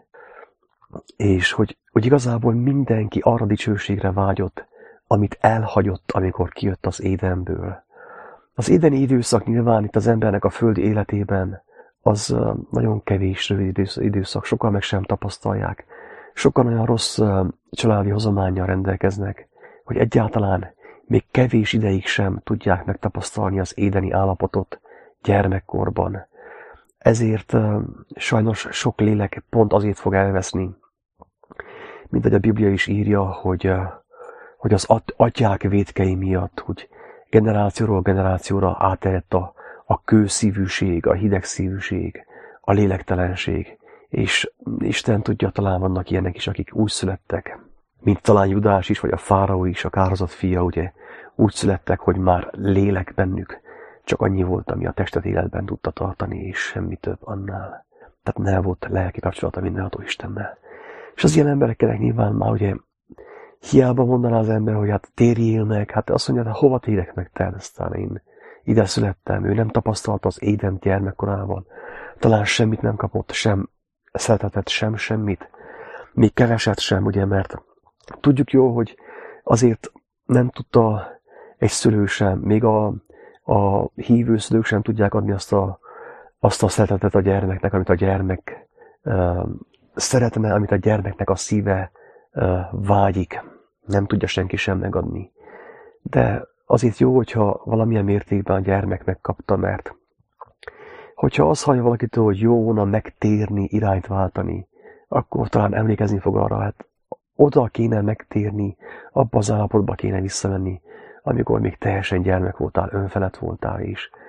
és hogy, hogy igazából mindenki arra dicsőségre vágyott, amit elhagyott, amikor kijött az Édenből. Az édeni időszak nyilván itt az embernek a földi életében az nagyon kevés, rövid időszak, sokan meg sem tapasztalják. Sokan olyan rossz családi hozománnyal rendelkeznek, hogy egyáltalán még kevés ideig sem tudják megtapasztalni az édeni állapotot gyermekkorban. Ezért sajnos sok lélek pont azért fog elveszni, mint hogy a Biblia is írja, hogy, hogy az atyák vétkei miatt, hogy generációról generációra átterjedt a, a kőszívűség, a hidegszívűség, a lélektelenség. És Isten tudja, talán vannak ilyenek is, akik úgy születtek, mint talán Judás is, vagy a fáraó is, a kározott fia, ugye, úgy születtek, hogy már lélek bennük, csak annyi volt, ami a testet életben tudta tartani, és semmi több annál. Tehát nem volt lelki kapcsolata mindenható Istennel. És az ilyen embereknek nyilván már ugye hiába mondaná az ember, hogy hát térjél meg, hát azt mondja, hát hova térek meg te, aztán én ide születtem, ő nem tapasztalta az Édent gyermekkorában, talán semmit nem kapott, sem szeretetet, sem semmit, még keveset sem, ugye, mert tudjuk jó, hogy azért nem tudta egy szülő sem, még a, a hívő szülők sem tudják adni azt a, azt a szeretetet a gyermeknek, amit a gyermek uh, szeretne, amit a gyermeknek a szíve uh, vágyik. Nem tudja senki sem megadni. De azért jó, hogyha valamilyen mértékben a gyermek megkapta, mert hogyha azt hallja valakitől, hogy jó volna megtérni, irányt váltani, akkor talán emlékezni fog arra, hát oda kéne megtérni, abba az állapotba kéne visszamenni, amikor még teljesen gyermek voltál, önfelett voltál is.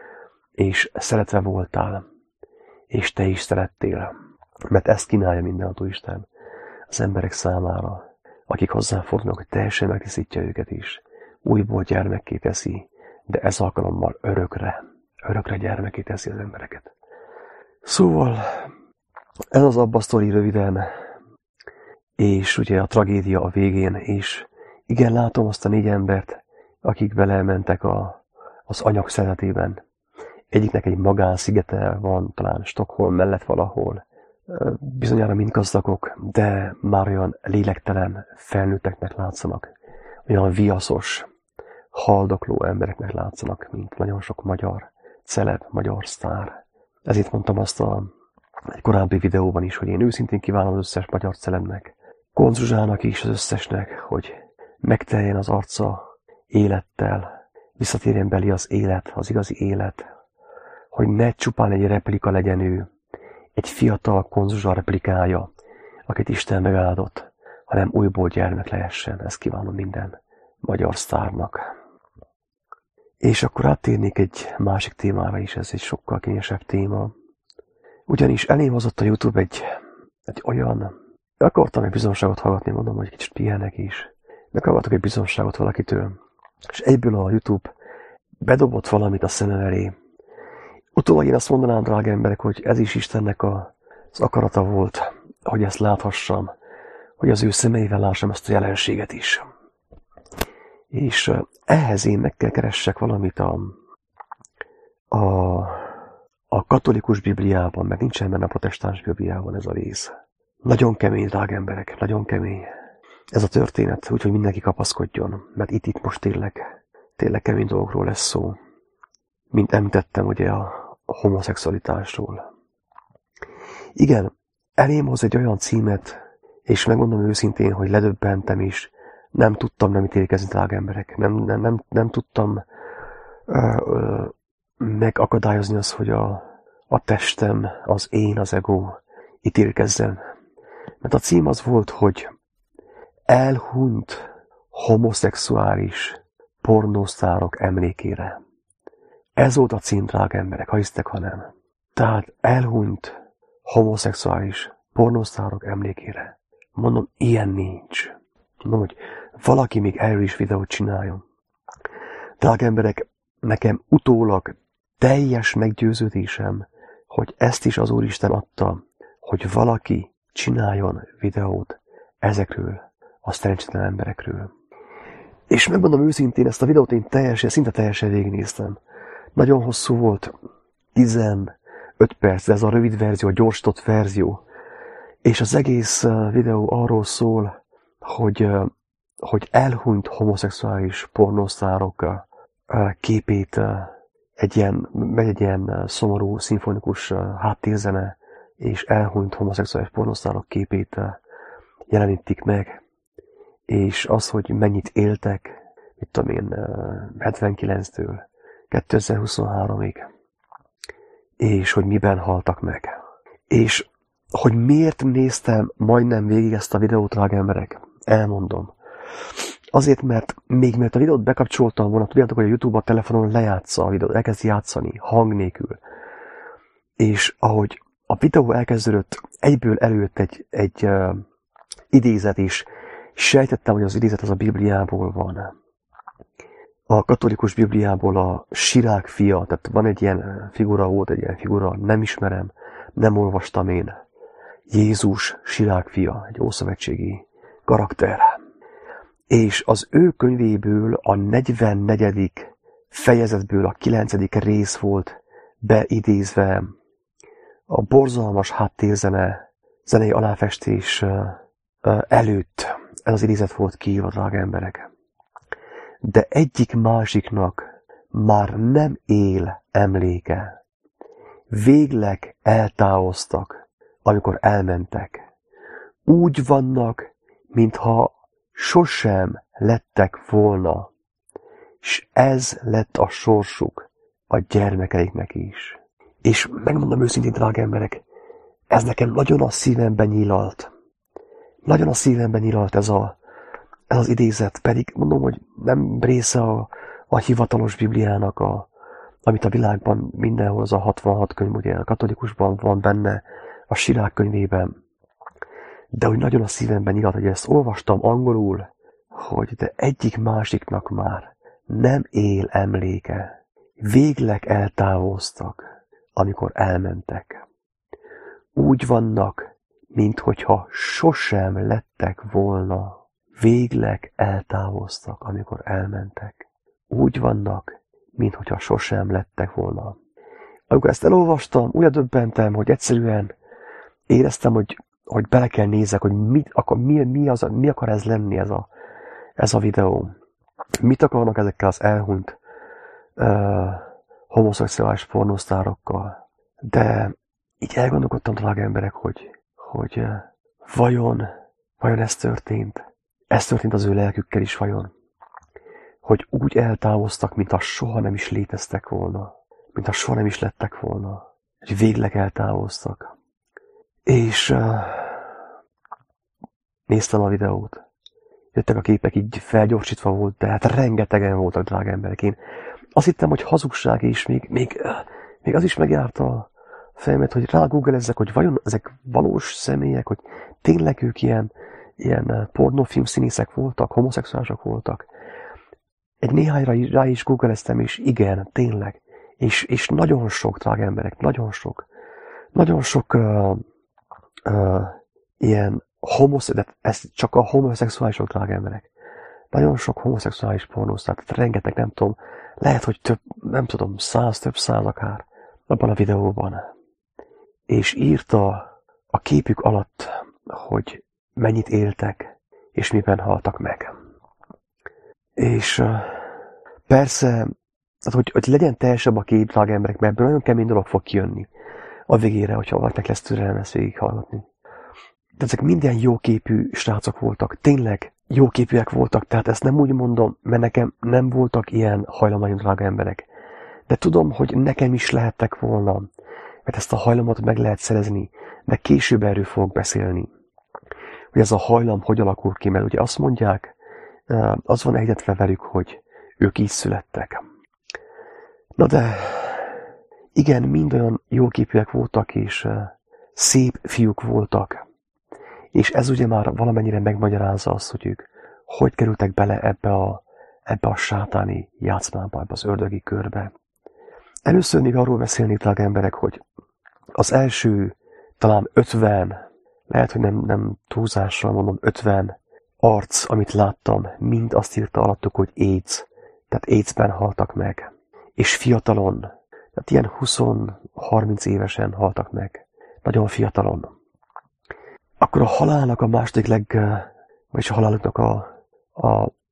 és szeretve voltál, és te is szerettél, mert ezt kínálja mindenható Isten az emberek számára, akik hozzáfordulnak, hogy teljesen megtisztítja őket is. Újból gyermekké teszi, de ez alkalommal örökre, örökre gyermekké teszi az embereket. Szóval ez az Abba sztori röviden, és ugye a tragédia a végén, és igen, látom azt a négy embert, akik belementek a, az anyag szeretében. Egyiknek egy magánszigete van, talán Stockholm mellett valahol. Bizonyára mind gazdagok, de már olyan lélektelen felnőtteknek látszanak. Olyan viaszos, haldokló embereknek látszanak, mint nagyon sok magyar celeb, magyar sztár. Ezért mondtam azt a, egy korábbi videóban is, hogy én őszintén kívánom az összes magyar celebnek, Koncz Zsuzsának is, az összesnek, hogy megteljen az arca élettel, visszatérjen belé az élet, az igazi élet, hogy ne csupán egy replika legyen ő, egy fiatal Koncz Zsuzsa replikája, akit Isten megáldott, hanem újból gyermek lehessen. Ezt kívánom minden magyar sztárnak. És akkor áttérnék egy másik témára is, ez egy sokkal kényesebb téma. Ugyanis elém hozott a YouTube egy, egy olyan, akartam egy bizonságot hallgatni, mondom, hogy kicsit pihenek is. Meghallgatok egy bizonságot valakitől, és egyből a YouTube bedobott valamit a szemem elé. Utólag én azt mondanám, drága emberek, hogy ez is Istennek a, az akarata volt, hogy ezt láthassam, hogy az ő szemeivel lássam ezt a jelenséget is. És ehhez én meg kell keressek valamit a, a, a katolikus Bibliában, meg nincsen benne a protestáns Bibliában ez a rész. Nagyon kemény, drága emberek, nagyon kemény ez a történet, úgyhogy mindenki kapaszkodjon, mert itt, itt most tényleg, tényleg kemény dolgokról lesz szó. Mint említettem, ugye a homoszexualitásról. Igen, elém hoz egy olyan címet, és megmondom őszintén, hogy ledöbbentem is, nem tudtam nem ítélkezni, drága emberek. Nem, nem, nem, nem tudtam ö, ö, megakadályozni azt, hogy a, a testem, az én, az ego ítélkezzen. Mert a cím az volt, hogy elhunyt homoszexuális pornósztárok emlékére. Ez volt a cím, drága emberek, ha hisztek, ha nem. Tehát elhunyt homoszexuális pornósztárok emlékére. Mondom, ilyen nincs. Mondom, hogy valaki még erről is videót csináljon. Drága emberek, nekem utólag teljes meggyőződésem, hogy ezt is az Úristen adta, hogy valaki csináljon videót ezekről a szerencsétlen emberekről. És megmondom őszintén, ezt a videót én teljesen, szinte teljesen végignéztem. Nagyon hosszú volt, tizenöt perc, de ez a rövid verzió, a gyorsított verzió. És az egész videó arról szól, hogy, hogy elhunyt homoszexuális pornósztárok képét, egy ilyen, megy egy ilyen szomorú, szimfonikus háttérzene, és elhunyt homoszexuális pornósztárok képét jelenítik meg. És az, hogy mennyit éltek, mit tudom én, hetvenkilenctől kétezer-huszonháromig, és hogy miben haltak meg. És hogy miért néztem majdnem végig ezt a videót, drága emberek, elmondom. Azért, mert még mert a videót bekapcsoltam volna, tudjátok, hogy a YouTube a telefonon lejátsza a videót, elkezd játszani, hang nélkül. És ahogy a videó elkezdődött, egyből előtt egy, egy uh, idézet is, sejtettem, hogy az idézet az a Bibliából van. A katolikus Bibliából a Sirák fia, tehát van egy ilyen figura, volt egy ilyen figura, nem ismerem, nem olvastam én. Jézus Sirák fia, egy ószövetségi karakter. És az ő könyvéből a negyvennegyedik fejezetből a kilencedik rész volt beidézve a borzalmas háttérzene, zenei aláfestés előtt. Ez az idézet volt kiírva, drága emberek. De egyik másiknak már nem él emléke. Végleg eltávoztak, amikor elmentek. Úgy vannak, mintha sosem lettek volna, és ez lett a sorsuk a gyermekeiknek is. És megmondom őszintén, drága emberek, ez nekem nagyon a szívemben nyílalt. Nagyon a szívemben nyílalt ez, a, ez az idézet, pedig mondom, hogy nem része a, a hivatalos Bibliának, a, amit a világban mindenhol az a hatvanhat könyv, ugye a katolikusban van benne, a Sirák könyvében, de úgy nagyon a szívemben nyilat, hogy ezt olvastam angolul, hogy de egyik másiknak már nem él emléke. Végleg eltávoztak, amikor elmentek. Úgy vannak, minthogyha sosem lettek volna. Végleg eltávoztak, amikor elmentek. Úgy vannak, minthogyha sosem lettek volna. Amikor ezt elolvastam, úgy döbbentem, hogy egyszerűen éreztem, hogy, hogy bele kell nézek, hogy mit, akar, mi, mi, az, mi akar ez lenni ez a, ez a videó. Mit akarnak ezekkel az elhunyt uh, homoszexuális pornosztárokkal. De így elgondolkodtam, drága emberek, hogy, hogy uh, vajon, vajon ez történt? Ez történt az ő lelkükkel is vajon? Hogy úgy eltávoztak, mintha soha nem is léteztek volna. Mintha soha nem is lettek volna. Hogy végleg eltávoztak. És uh, néztem a videót. Jöttek a képek, így felgyorsítva volt, de hát rengetegen voltak, drága emberek. Én azt hittem, hogy hazugság, és még, még, még az is megjárta a fejemet, hogy rágooglezzek, hogy vajon ezek valós személyek, hogy tényleg ők ilyen, ilyen pornófilm színészek voltak, homoszexuálisok voltak. Egy néhányra rá is googleztem, és igen, tényleg. És, és nagyon sok, drága emberek, nagyon sok. Nagyon sok uh, uh, ilyen homoszexuális, ez csak a homoszexuálisok, drága emberek. Nagyon sok homoszexuális pornósz, tehát rengeteg, nem tudom, lehet, hogy több, nem tudom, száz, több száz akár abban a videóban. És írta a képük alatt, hogy mennyit éltek, és miben haltak meg. És uh, persze, tehát, hogy, hogy legyen teljesebb a kép, drága emberek, mert ebből nagyon kemény dolog fog kijönni a végére, hogyha valakinek lesz türelem ezt végighallgatni. De ezek minden jóképű srácok voltak, tényleg jóképűek voltak, tehát ezt nem úgy mondom, mert nekem nem voltak ilyen hajlamaim, drága emberek. De tudom, hogy nekem is lehettek volna, mert ezt a hajlamot meg lehet szerezni, de később erről fogok beszélni. Hogy ez a hajlam hogy alakul ki, mert ugye azt mondják, az van egyetve velük, hogy ők így születtek. Na de, igen, mind olyan jóképűek voltak, és szép fiúk voltak. És ez ugye már valamennyire megmagyarázza azt, hogy ők hogy kerültek bele ebbe a, ebbe a sátáni játszmába, ebbe az ördögi körbe. Először még arról beszélnék, drága emberek, hogy az első talán ötven, lehet, hogy nem, nem túlzással mondom, ötven arc, amit láttam, mind azt írta alattuk, hogy AIDS, tehát AIDS-ben haltak meg. És fiatalon, tehát ilyen húsz-harminc évesen haltak meg. Nagyon fiatalon. Akkor a halálnak a második leg, vagyis a haláluknak a, a,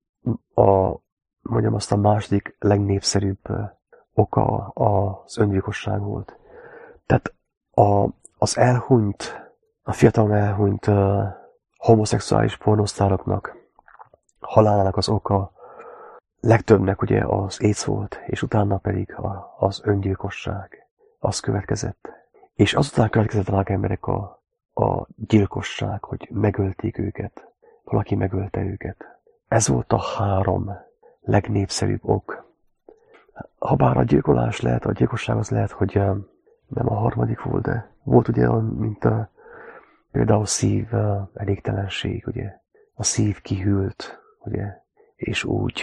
a, mondjam azt a második legnépszerűbb oka az öngyilkosság volt. Tehát a, az elhunyt, a fiatalon elhunyt uh, homoszexuális pornosztároknak halálának az oka legtöbbnek ugye az AIDS volt, és utána pedig a, az öngyilkosság. Az következett. És azután következett, drága emberek, a a gyilkosság, hogy megölték őket. Valaki megölte őket. Ez volt a három legnépszerűbb ok. Habár a gyilkolás lehet, a gyilkosság az lehet, hogy nem a harmadik volt, de volt ugye, mint a, például szív elégtelenség, ugye. A szív kihűlt, ugye, és úgy,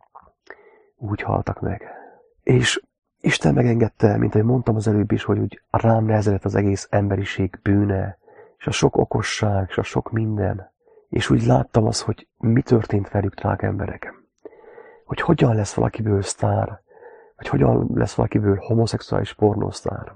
úgy haltak meg. És Isten megengedte, mint ahogy mondtam az előbb is, hogy úgy rám nehezedett az egész emberiség bűne, és a sok okosság, és a sok minden. És úgy láttam azt, hogy mi történt velük, drága emberek. Hogy hogyan lesz valakiből sztár, vagy hogyan lesz valakiből homoszexuális pornósztár.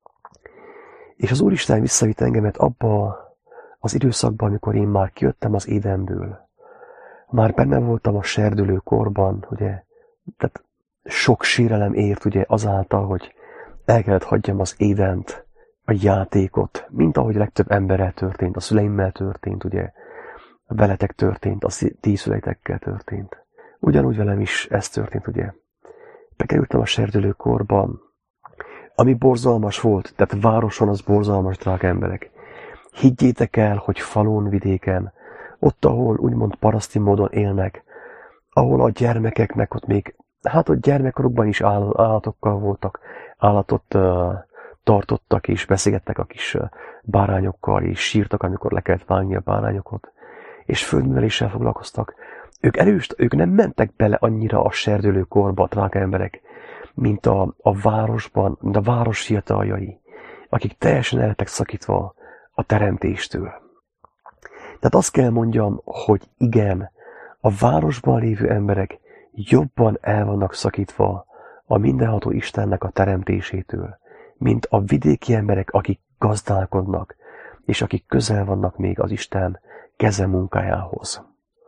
És az Úristen visszavitt engemet abba az időszakban, amikor én már kijöttem az Édenből. Már benne voltam a serdülő korban, ugye, tehát sok sérelem ért, ugye, azáltal, hogy el kellett hagyjam az Édent, a játékot, mint ahogy legtöbb emberrel történt, a szüleimmel történt, ugye, a veletek történt, a ti szüleitekkel történt. Ugyanúgy velem is ez történt, ugye. Bekerültem a serdülő korban, ami borzalmas volt, tehát városon az borzalmas, drága emberek. Higgyétek el, hogy falun, vidéken, ott, ahol úgymond paraszti módon élnek, ahol a gyermekeknek ott még hát ott gyermekkorukban is áll, állatokkal voltak, állatot uh, tartottak és beszélgettek a kis uh, bárányokkal, és sírtak, amikor le kellett vágni a bárányokat, és földműveléssel foglalkoztak. Ők erős, ők nem mentek bele annyira a serdülő korba, drága emberek, mint a, a városban, mint a város fiataljai, akik teljesen el lettek szakítva a teremtéstől. Tehát azt kell mondjam, hogy igen, a városban lévő emberek jobban el vannak szakítva a mindenható Istennek a teremtésétől, mint a vidéki emberek, akik gazdálkodnak, és akik közel vannak még az Isten keze munkájához.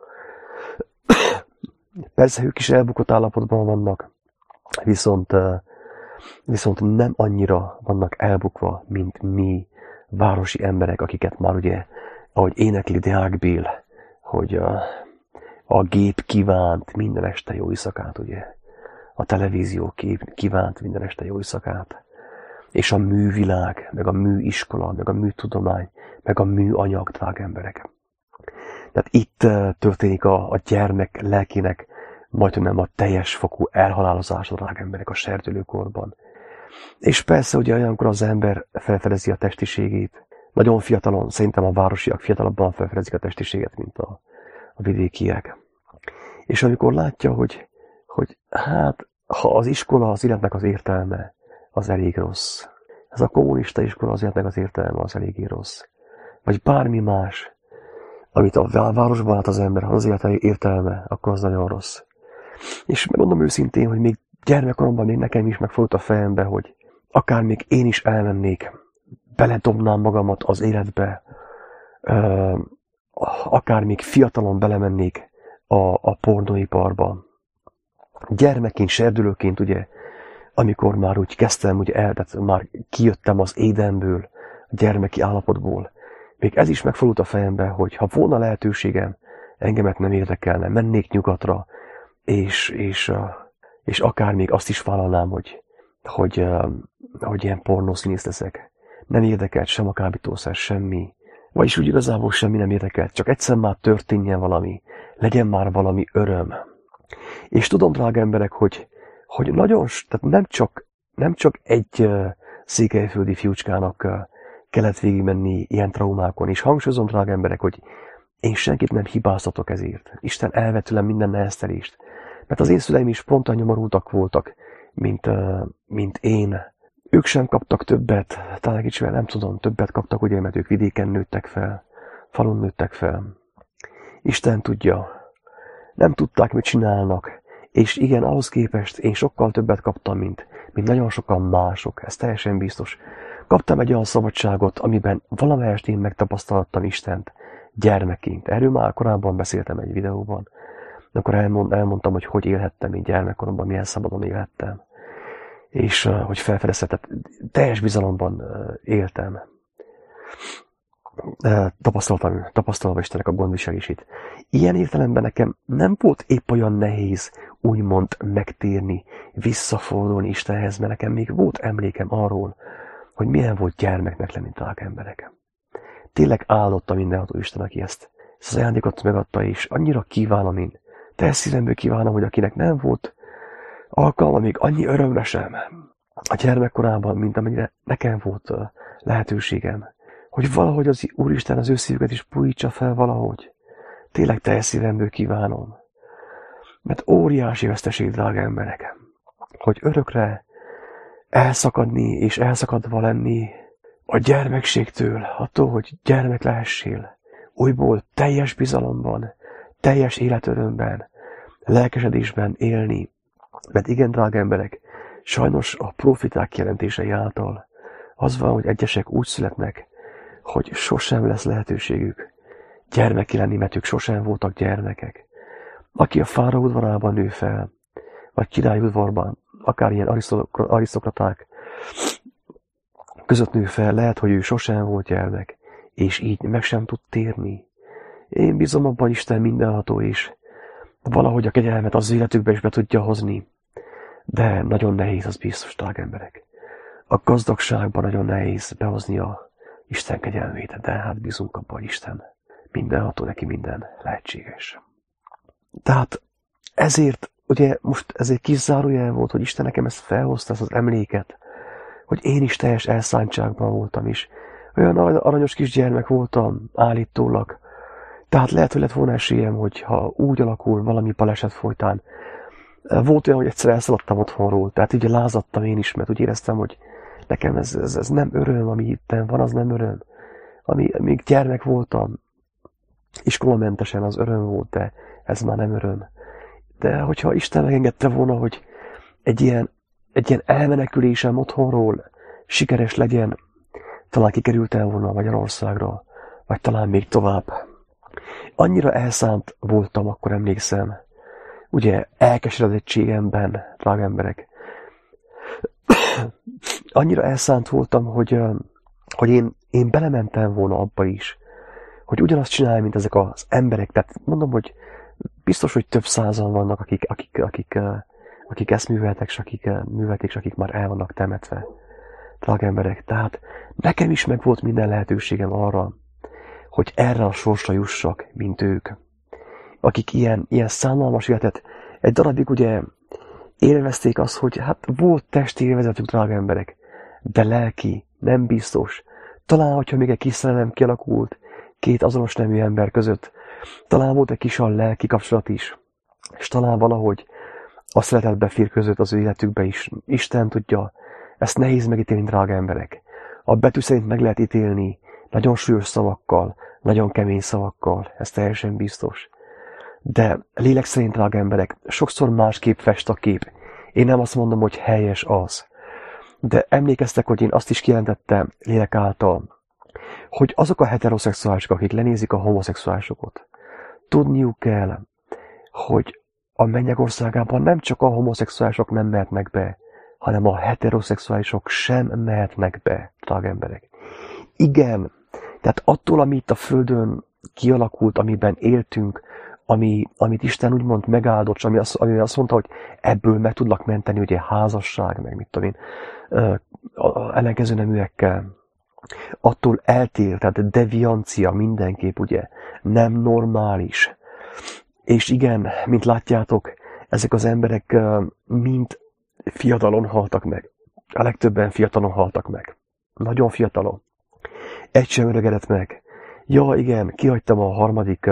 Persze ők is elbukott állapotban vannak, viszont, viszont nem annyira vannak elbukva, mint mi, városi emberek, akiket már ugye, ahogy énekli Deák Bél, hogy a, a gép kívánt minden este jó éjszakát, ugye? A televízió kép, kívánt minden este jó éjszakát. És a művilág, meg a műiskola, meg a műtudomány, meg a műanyag, drága emberek. Tehát itt történik a, a gyermek lelkének majdnem a teljes fokú elhalálozása, drága emberek, a serdülőkorban. És persze ugye olyankor az ember felfedezi a testiségét. Nagyon fiatalon, szerintem a városiak fiatalabban felfedezik a testiséget, mint a, a vidékiek. És amikor látja, hogy, hogy hát, ha az iskola az életnek az értelme, az elég rossz. Ez a kommunista iskola az életnek az értelme, az eléggé rossz. Vagy bármi más, amit a városban lát az ember, ha az élet értelme, akkor az nagyon rossz. És megmondom őszintén, hogy még gyermekkoromban még nekem is megfordult a fejembe, hogy akár még én is elmennék, beledobnám magamat az életbe, akár még fiatalon belemennék a, a pornóiparba. Gyermekként, serdülőként, ugye, amikor már úgy kezdtem, ugye el, tehát már kijöttem az édenből, a gyermeki állapotból, még ez is megfordult a fejembe, hogy ha volna lehetőségem, engemet nem érdekelne, mennék nyugatra, és, és, és akár még azt is vállalnám, hogy, hogy, hogy ilyen pornószínész leszek. Nem érdekelt sem a kábítószer, semmi. Vagyis úgy igazából semmi nem érdekelt, csak egyszer már történjen valami, legyen már valami öröm. És tudom, drága emberek, hogy, hogy nagyon, tehát nem csak, nem csak egy uh, székelyföldi fiúcskának uh, kellett végigmenni ilyen traumákon, és hangsúlyozom, drága emberek, hogy én senkit nem hibáztatok ezért. Isten elvett tőlem minden neheztelést. Mert az én szüleim is pont olyan nyomorultak voltak, mint, uh, mint én. Ők sem kaptak többet, talán kicsivel nem tudom, többet kaptak, ugye, mert ők vidéken nőttek fel, falun nőttek fel. Isten tudja, nem tudták, mit csinálnak, és igen, ahhoz képest én sokkal többet kaptam, mint, mint nagyon sokan mások, ez teljesen biztos. Kaptam egy olyan szabadságot, amiben valamelyest én megtapasztaltam Istent gyermekként. Erről már korábban beszéltem egy videóban, akkor elmond, elmondtam, hogy hogy élhettem én gyermekkoromban, milyen szabadon élhettem. És uh, hogy felfedeztem, teljes bizalomban uh, éltem. Uh, tapasztaltam, tapasztalva Istennek a gondviselését. Ilyen értelemben nekem nem volt épp olyan nehéz úgymond megtérni, visszafordulni Istenhez, mert nekem még volt emlékem arról, hogy milyen volt gyermeknek lenni, drága emberek. Tényleg áldottam mindenható Isten, aki ezt, ezt az ajándékot megadta, és annyira kívánom én, teljes szívemből kívánom, hogy akinek nem volt alkalma még annyi örömre sem a gyermekkorában, mint amennyire nekem volt lehetőségem, hogy valahogy az Úristen az ő szívüket is pújítsa fel valahogy. Tényleg teljes szívemből kívánom. Mert óriási veszteség, drága emberek, hogy örökre elszakadni és elszakadva lenni a gyermekségtől, attól, hogy gyermek lehessél, újból teljes bizalomban, teljes életörömben, lelkesedésben élni. Mert igen, drága emberek, sajnos a profiták jelentései által az van, hogy egyesek úgy születnek, hogy sosem lesz lehetőségük gyermeki lenni, mert ők sosem voltak gyermekek. Aki a fáraó udvarában nő fel, vagy király udvarban, akár ilyen arisztokraták között nő fel, lehet, hogy ő sosem volt gyermek, és így meg sem tud térni. Én bízom abban, Isten mindenható, és valahogy a kegyelmet az életükbe is be tudja hozni. De nagyon nehéz, az biztos, drága emberek. A gazdagságban nagyon nehéz behozni a Isten kegyelmét, de hát bízunk abban, hogy Isten mindenható, neki minden lehetséges. Tehát ezért ugye most ez egy kis zárójel volt, hogy Isten nekem ezt felhozta, ezt az emléket, hogy én is teljes elszántságban voltam is. Olyan aranyos kis gyermek voltam állítólag. Tehát lehet, hogy lett volna esélyem, hogyha úgy alakul valami baleset folytán. Volt olyan, hogy egyszer elszaladtam otthonról, tehát így lázadtam én is, mert úgy éreztem, hogy nekem ez, ez, ez nem öröm, ami itt van, az nem öröm. Ami, amíg gyermek voltam, iskolamentesen az öröm volt, de ez már nem öröm. De hogyha Isten megengedte volna, hogy egy ilyen, egy ilyen elmenekülésem otthonról sikeres legyen, talán kikerültem volna Magyarországra, vagy talán még tovább. Annyira elszánt voltam, akkor emlékszem, ugye elkeseredettségemben, drága emberek. Annyira elszánt voltam, hogy, hogy én, én belementem volna abba is, hogy ugyanazt csinálj, mint ezek az emberek. Tehát mondom, hogy biztos, hogy több százan vannak, akik, akik, akik, akik ezt műveltek, és akik művelték, és akik már el vannak temetve. Drága emberek, tehát nekem is meg volt minden lehetőségem arra, hogy erre a sorsra jussak, mint ők. Akik ilyen, ilyen szánalmas életet, egy darabig ugye élvezték azt, hogy hát volt testi élvezetük, drága emberek, de lelki, nem biztos. Talán, hogyha még egy kis szerelem kialakult két azonos nemű ember között, talán volt egy kis a lelki kapcsolat is, és talán valahogy a szeretet beférkőzött az ő életükbe is. Isten tudja, ezt nehéz megítélni, drága emberek. A betű szerint meg lehet ítélni nagyon súlyos szavakkal, nagyon kemény szavakkal, ez teljesen biztos. De lélek szerint, drága emberek, sokszor másképp fest a kép. Én nem azt mondom, hogy helyes az. De emlékeztek, hogy én azt is kijelentettem lélek által, hogy azok a heteroszexuálisok, akik lenézik a homoszexuálisokat, tudniuk kell, hogy a mennyek országában nem csak a homoszexuálisok nem mehetnek be, hanem a heteroszexuálisok sem mehetnek be, drága emberek. Igen, tehát attól, ami itt a Földön kialakult, amiben éltünk, ami, amit Isten úgymond megáldott, ami azt, ami azt mondta, hogy ebből meg tudlak menteni, ugye házasság, meg mit tudom én, ellenkező neműekkel, attól eltér, tehát deviancia mindenképp, ugye, nem normális. És igen, mint látjátok, ezek az emberek mind fiatalon haltak meg. A legtöbben fiatalon haltak meg. Nagyon fiatalon. Egy sem öregedett meg. Ja, igen, kihagytam a harmadik,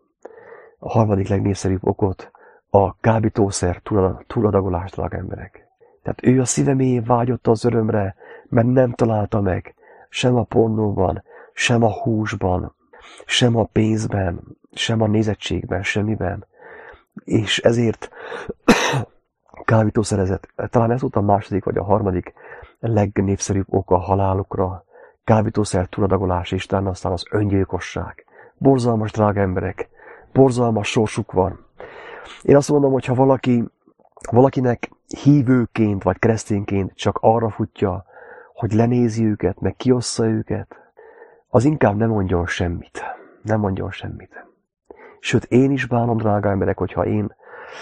a harmadik legnépszerűbb okot, a kábítószer túladagolás, drága emberek. Tehát ő a szíve mélyén vágyott az örömre, mert nem találta meg sem a pornóban, sem a húsban, sem a pénzben, sem a nézettségben, semmiben. És ezért kábítószerezett. Talán ez volt a második vagy a harmadik legnépszerűbb oka a halálukra. Kábítószer túladagolás, és talán aztán az öngyilkosság. Borzalmas, drága emberek, borzalmas sorsuk van. Én azt mondom, hogy ha valaki, valakinek hívőként vagy keresztényként csak arra futja, hogy lenézi őket, meg kiossza őket, az inkább nem mondjon semmit. Nem mondjon semmit. Sőt, én is bánom, drága emberek, hogyha én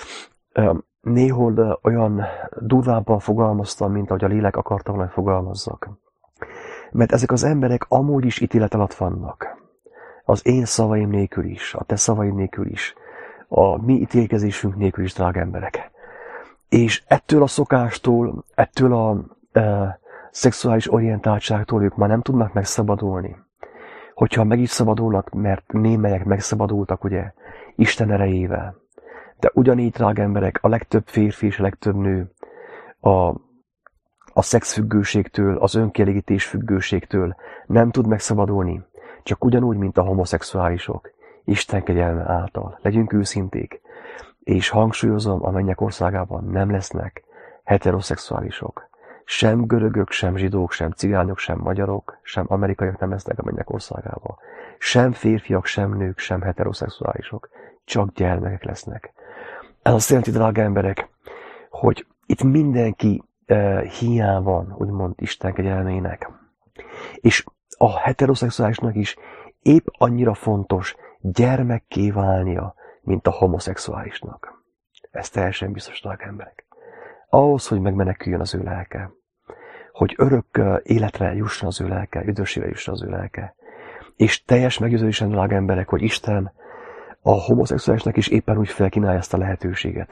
néhol olyan durvábban fogalmaztam, mint ahogy a lélek akarta volna, hogy fogalmazzak. Mert ezek az emberek amúgy is ítélet alatt vannak. Az én szavaim nélkül is, a te szavaim nélkül is, a mi ítélkezésünk nélkül is, drága emberek. És ettől a szokástól, ettől a e, szexuális orientáltságtól ők már nem tudnak megszabadulni. Hogyha meg is szabadulnak, mert némelyek megszabadultak, ugye, Isten erejével. De ugyanígy, drága emberek, a legtöbb férfi és a legtöbb nő a, a szexfüggőségtől, az önkielégítés függőségtől nem tud megszabadulni. Csak ugyanúgy, mint a homoszexuálisok. Isten kegyelme által. Legyünk őszinték. És hangsúlyozom, a mennyek országában nem lesznek heteroszexuálisok. Sem görögök, sem zsidók, sem cigányok, sem magyarok, sem amerikaiak nem lesznek a mennyek országában. Sem férfiak, sem nők, sem heteroszexuálisok. Csak gyermekek lesznek. Ez azt jelenti, drága emberek, hogy itt mindenki uh, hiány van, úgymond Isten kegyelmének. És a heteroszexuálisnak is épp annyira fontos gyermekké válnia, mint a homoszexuálisnak. Ez teljesen biztos, drága emberek. Ahhoz, hogy megmeneküljön az ő lelke, hogy örök életre jusson az ő lelke, üdvösségre jusson az ő lelke. És teljes meggyőződésen, drága emberek, hogy Isten a homoszexuálisnak is éppen úgy felkínálja ezt a lehetőséget.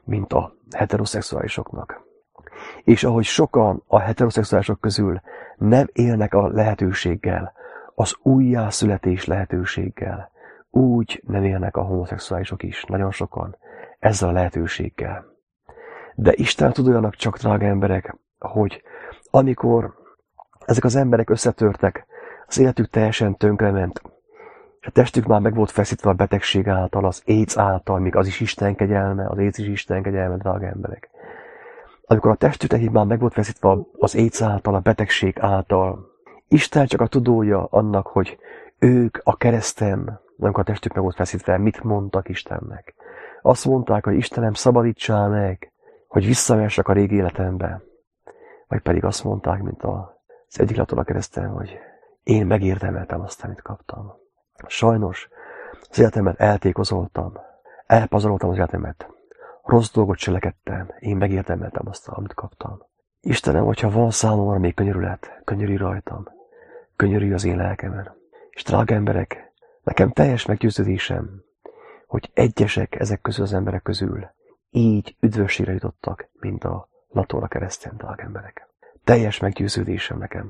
mint a heteroszexuálisoknak. És ahogy sokan a heteroszexuálisok közül nem élnek a lehetőséggel, az újjászületés lehetőséggel, úgy nem élnek a homoszexuálisok is, nagyon sokan, ezzel a lehetőséggel. De Isten tudjanak csak, drága emberek, hogy amikor ezek az emberek összetörtek, az életük teljesen tönkrement, és a testük már meg volt feszítve a betegség által, az AIDS által, míg az is Isten kegyelme, az AIDS is Isten kegyelme, drága emberek. Amikor a testük már meg volt feszítve az AIDS által, a betegség által, Isten csak a tudója annak, hogy ők a kereszten, amikor a testük meg volt feszítve, mit mondtak Istennek. Azt mondták, hogy Istenem, szabadítsál meg, hogy visszamehessek a régi életembe. Vagy pedig azt mondták, mint az egyik latól a kereszten, hogy én megérdemeltem azt, amit kaptam. Sajnos az életemet eltékozoltam, elpazaroltam az életemet, rossz dolgot cselekedtem, én megérdemeltem azt, amit kaptam. Istenem, hogyha van számomra még könyörület, könyörülj rajtam, könyörülj az én lelkemen. És drága emberek, nekem teljes meggyőződésem, hogy egyesek ezek közül az emberek közül így üdvösségre jutottak, mint a latóra kereszten, drága emberek. Teljes meggyőződésem nekem.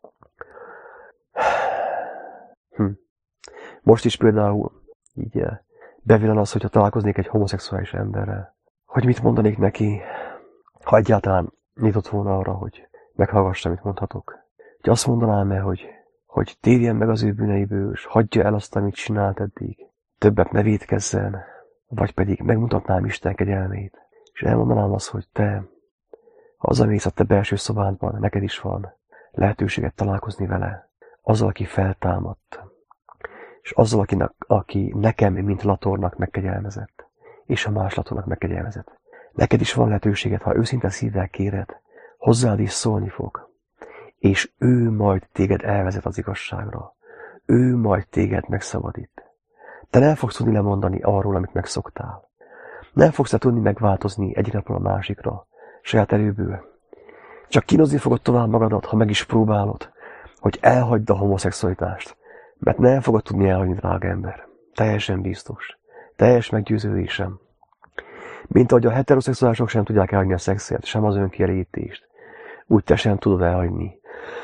Hm. Most is például így bevillan az, hogyha találkoznék egy homoszexuális emberrel, hogy mit mondanék neki, ha egyáltalán nyitott volna arra, hogy meghallgassa, mit mondhatok. Hogy azt mondanám-e, hogy, hogy térjen meg az ő bűneiből, és hagyja el azt, amit csinált eddig. Többet ne vétkezzen, vagy pedig megmutatnám Isten kegyelmét, és elmondanám azt, hogy te, ha hazamész a te belső szobádban, neked is van lehetőséget találkozni vele, azzal, aki feltámadt, és azzal, akinek, aki nekem, mint latornak megkegyelmezett, és a más latornak megkegyelmezett. Neked is van lehetőséget, ha őszinte szívvel kéred, hozzád is szólni fog, és ő majd téged elvezet az igazságra. Ő majd téged megszabadít. Te nem fogsz tudni lemondani arról, amit megszoktál. Nem fogsz tudni megváltozni egyik napról a másikra, saját erőből. Csak kínozni fogod tovább magadat, ha meg is próbálod, hogy elhagyd a homoszexualitást, mert nem fogod tudni elhagyni, drága ember. Teljesen biztos. Teljes meggyőződésem. Mint ahogy a heteroszexuálisok sem tudják elhagyni a szexet, sem az önkielégítést, úgy te sem tudod elhagyni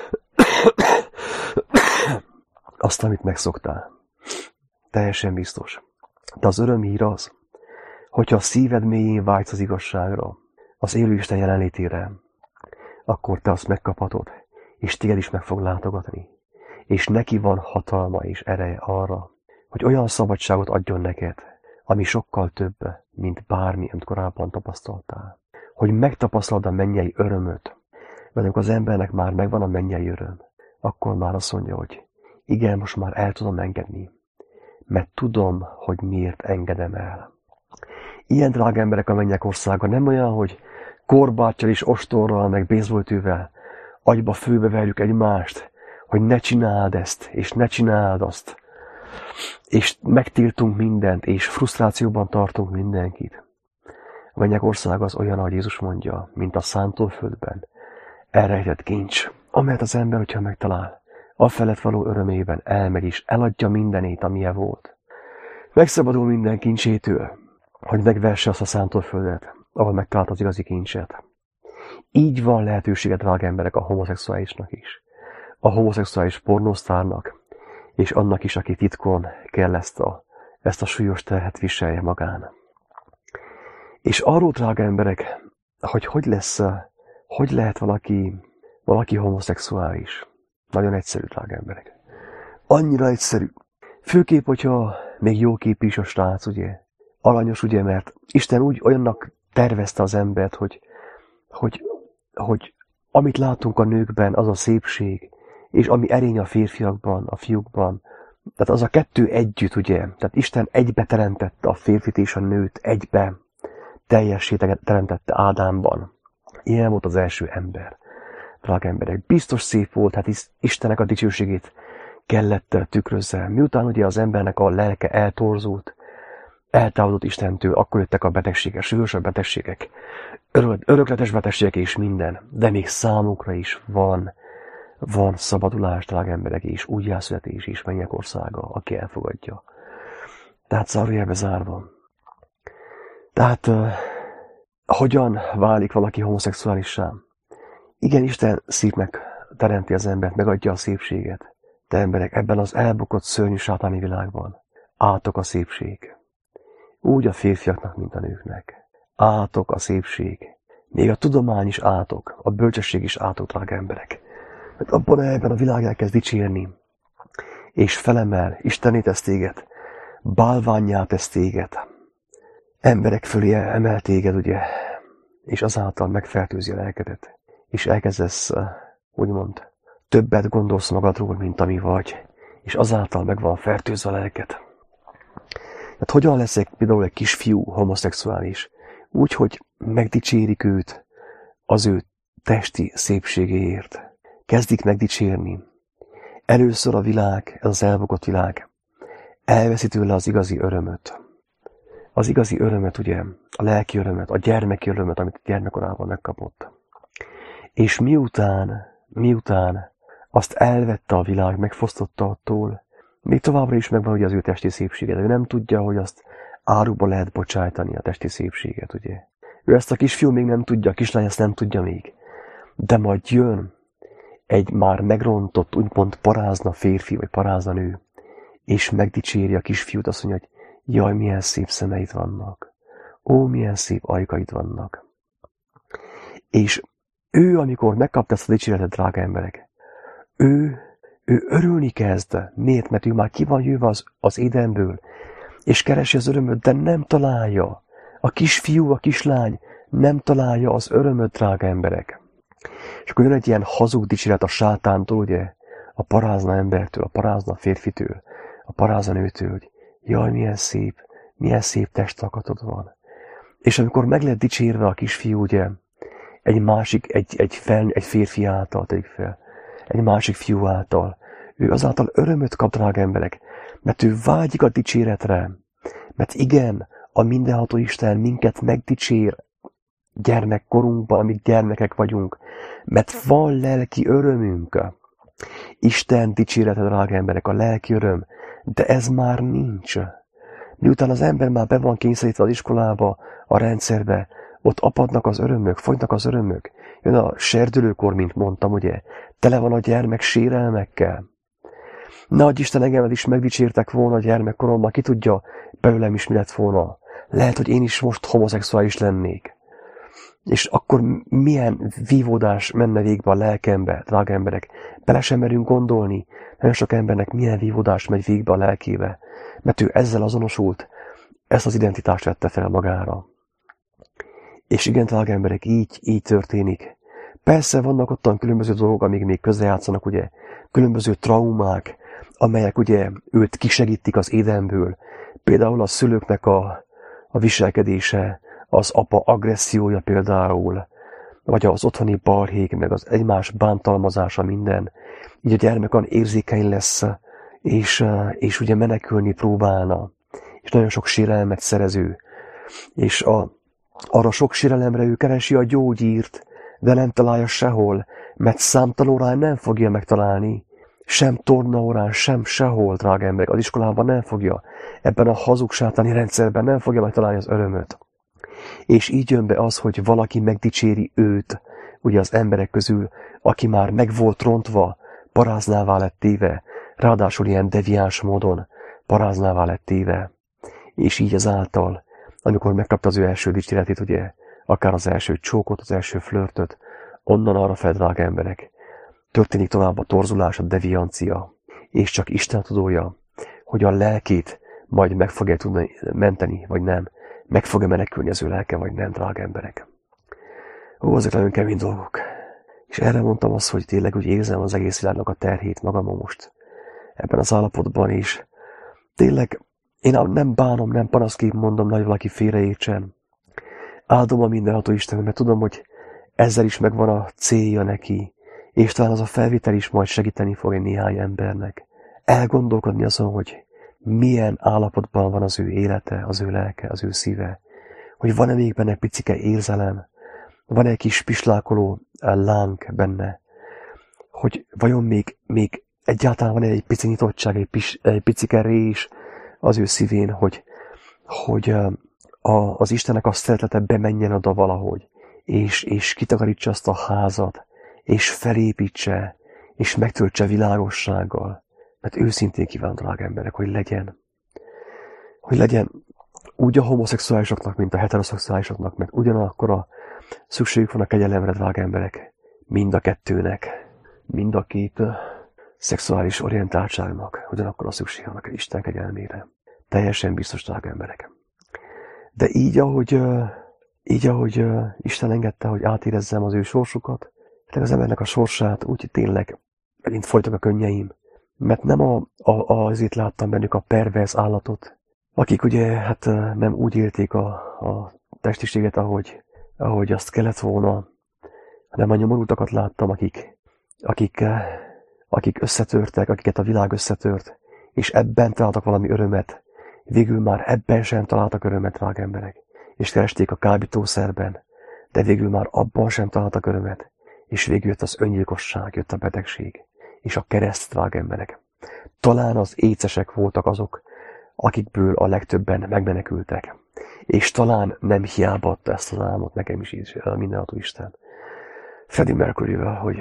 azt, amit megszoktál. Teljesen biztos. De az örömhír az, hogyha a szíved mélyén vágysz az igazságra, az élő Isten jelenlétére, akkor te azt megkaphatod, és téged is meg fog látogatni. És neki van hatalma és ereje arra, hogy olyan szabadságot adjon neked, ami sokkal több, mint bármi, amit korábban tapasztaltál. Hogy megtapasztalod a mennyei örömöt, mert amikor az embernek már megvan a mennyei öröm, akkor már azt mondja, hogy igen, most már el tudom engedni, mert tudom, hogy miért engedem el. Ilyen drága emberek a mennyek országa nem olyan, hogy korbáccsal és ostorral, meg baseballtűvel agyba főbe verjük egymást, hogy ne csináld ezt, és ne csináld azt, és megtiltunk mindent, és frusztrációban tartunk mindenkit. A mennyek országa az olyan, ahogy Jézus mondja, mint a szántóföldben elrejtett kincs, amelyet az ember, hogyha megtalál, a felett való örömében elmegy és eladja mindenét, amilyen volt. Megszabadul minden kincsétől, hogy megvesse azt a szántóföldet, ahol megtalált az igazi kincset. Így van lehetősége, drága emberek, a homoszexuálisnak is. A homoszexuális pornósztárnak, és annak is, aki titkon kell ezt a, ezt a súlyos terhet viselje magán. És arról, drága emberek, hogy hogy lesz, hogy lehet valaki, valaki homoszexuális. Nagyon egyszerű, drága emberek. Annyira egyszerű. Főképp, hogyha még jó képű is a srác, ugye? Aranyos, ugye, mert Isten úgy olyannak tervezte az embert, hogy, hogy, hogy amit látunk a nőkben, az a szépség, és ami erény a férfiakban, a fiúkban, tehát az a kettő együtt, ugye? Tehát Isten egybe teremtette a férfit és a nőt, egybe teljessé teremtette Ádámban. Ilyen volt az első ember. Drága emberek, biztos szép volt, hát Istennek a dicsőségét kellett tükrözze. Miután ugye az embernek a lelke eltorzult, eltávolodott Istentől, akkor jöttek a betegségek, súlyosabb betegségek, örökletes betegségek és minden. De még számukra is van, van szabadulás, drága emberek, és újjászületés is, mennyek országa, aki elfogadja. Tehát zárójelbe zárva. Tehát hogyan válik valaki homoszexuálissá? Igen, Isten szépnek teremti az embert, megadja a szépséget. De emberek, ebben az elbukott szörnyű sátáni világban átok a szépség. Úgy a férfiaknak, mint a nőknek. Átok a szépség. Még a tudomány is átok, a bölcsesség is átok, drága emberek. Mert abban ebben a világ elkezd dicsérni, és felemel, Istenné tesz téged, bálvánnyá tesz téged, emberek fölé emel téged, ugye, és azáltal megfertőzi a lelkedet, és elkezdesz, úgymond, többet gondolsz magadról, mint ami vagy, és azáltal meg van fertőzve a lelked. Hát hogyan leszek például egy kisfiú homoszexuális? Úgy, hogy megdicsérik őt az ő testi szépségéért. Kezdik megdicsérni. Először a világ, ez az elbukott világ, elveszi tőle az igazi örömöt. Az igazi örömöt, ugye, a lelki örömöt, a gyermeki örömöt, amit a gyermekkorában megkapott. És miután, miután azt elvette a világ, megfosztotta attól, még továbbra is megvan ugye az ő testi szépsége, de ő nem tudja, hogy azt áruba lehet bocsájtani, a testi szépséget, ugye. Ő ezt a kisfiú még nem tudja, a kislány ezt nem tudja még. De majd jön egy már megrontott, úgymond parázna férfi, vagy parázna nő, és megdicséri a kisfiút, azt mondja, hogy jaj, milyen szép szemeid vannak. Ó, milyen szép ajkaid vannak. És ő, amikor megkapta ezt a dicséretet, drága emberek, ő, ő örülni kezd. Miért? Mert ő már ki van jöve az, az édenből, és keresi az örömöt, de nem találja. A kisfiú, a kislány nem találja az örömöt, drága emberek. És akkor jön egy ilyen hazug dicséret a sátántól, ugye, a parázna embertől, a parázna férfitől, a parázna nőtől, hogy jaj, milyen szép, milyen szép testalkatod van. És amikor meg lett dicsérve a kisfiú, ugye, egy másik, egy, egy, fel, egy férfi által, tegyük fel, egy másik fiú által, ő azáltal örömöt kap, drága emberek, mert ő vágyik a dicséretre, mert igen, a mindenható Isten minket megdicsér gyermekkorunkban, amíg gyermekek vagyunk, mert van lelki örömünk. Isten dicsérete, drága emberek, a lelki öröm, de ez már nincs. Miután az ember már be van kényszerítve az iskolába, a rendszerbe, ott apadnak az örömök, fogynak az örömök. Jön a serdülőkor, mint mondtam, ugye, tele van a gyermek sérelmekkel. Nagy Isten, engemet is megdicsértek volna a gyermekkoromban, ki tudja, belőlem is mi lett volna. Lehet, hogy én is most homoszexuális lennék. És akkor milyen vívódás menne végbe a lelkembe, drága emberek. Bele sem merünk gondolni, nagyon sok embernek milyen vívódás megy végbe a lelkébe, mert ő ezzel azonosult, ezt az identitást vette fel magára. És igen, drága emberek, így, így történik. Persze vannak ottan különböző dolgok, amik még közrejátszanak, ugye, különböző traumák, amelyek ugye őt kisegítik az édenből. Például a szülőknek a, a viselkedése, az apa agressziója például, vagy az otthoni balhék, meg az egymás bántalmazása, minden. Így a gyermek olyan érzékeny lesz, és, és ugye menekülni próbálna, és nagyon sok sérelmet szerező. És a, arra sok sérelemre ő keresi a gyógyírt, de nem találja sehol, mert számtalan órán nem fogja megtalálni, sem tornaórán, sem sehol, drága emberek, az iskolában nem fogja, ebben a hazug sátáni rendszerben nem fogja megtalálni az örömöt. És így jön be az, hogy valaki megdicséri őt, ugye az emberek közül, aki már meg volt rontva, paráznává lett téve, ráadásul ilyen deviáns módon paráznává lett téve. És így ezáltal, amikor megkapta az ő első dicséretét, ugye, akár az első csókot, az első flörtöt, onnan arra fel, drága emberek, történik tovább a torzulás, a deviancia, és csak Isten tudója, hogy a lelkét majd meg fogja tudni menteni, vagy nem, meg fogja menekülni az ő lelke, vagy nem, drága emberek. Ó, ezek nagyon kemény dolgok. És erre mondtam azt, hogy tényleg úgy érzem az egész világnak a terhét magamon most, ebben az állapotban is. Tényleg, én nem bánom, nem panaszként mondom, hogy valaki félreértsen. Áldom a mindenható Istenet, mert tudom, hogy ezzel is megvan a célja neki, és talán az a felvétel is majd segíteni fog egy néhány embernek. Elgondolkodni azon, hogy milyen állapotban van az ő élete, az ő lelke, az ő szíve. Hogy van-e még benne picike érzelem, van-e egy kis pislákoló láng benne, hogy vajon még, még egyáltalán van egy pici nyitottság, egy, pis, egy picike rés az ő szívén, hogy, hogy a, az Istennek a szeretete bemenjen oda valahogy, és, és kitakarítsa azt a házat, és felépítse, és megtöltse világossággal. Mert őszintén kívánom, drága emberek, hogy legyen. Hogy legyen úgy a homoszexuálisoknak, mint a heteroszexuálisoknak, mert ugyanakkor a szükségük van a kegyelemre, drága emberek. Mind a kettőnek, mind a két szexuális orientáltságnak ugyanakkor a szükség van a Isten kegyelmére. Teljesen biztos, drága emberek. De így, ahogy, így, ahogy Isten engedte, hogy átérezzem az ő sorsukat, az embernek a sorsát, úgy tényleg megint folytak a könnyeim. Mert nem a, a, azért láttam bennük a perverz állatot, akik ugye hát nem úgy élték a, a testiséget, ahogy, ahogy azt kellett volna, hanem a nyomorultakat láttam, akik, akik, akik összetörtek, akiket a világ összetört, és ebben találtak valami örömet. Végül már ebben sem találtak örömet, drága emberek, és keresték a kábítószerben, de végül már abban sem találtak örömet, és végül jött az öngyilkosság, jött a betegség, és a kereszt, drága emberek. Talán az écesek voltak azok, akikből a legtöbben megmenekültek, és talán nem hiába adta ezt az álmot nekem is így, mindenható Isten. Freddie Mercuryvel, hogy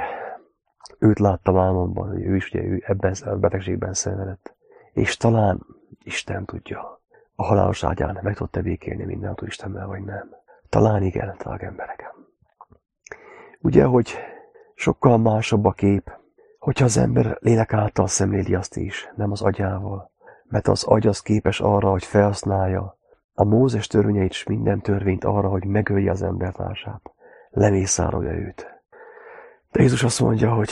őt láttam álmomban, hogy ő is ugye ő ebben a betegségben szenvedett, és talán Isten tudja, a halálos ágyán meg tudta békélni mindenható Istennel, vagy nem. Talán igen, drága emberek. Ugye, hogy sokkal másabb a kép, hogyha az ember lélek által szemléli azt is, nem az agyával, mert az agy az képes arra, hogy felhasználja a Mózes törvényeit és minden törvényt arra, hogy megölje az embertársát, lemészárolja őt. De Jézus azt mondja, hogy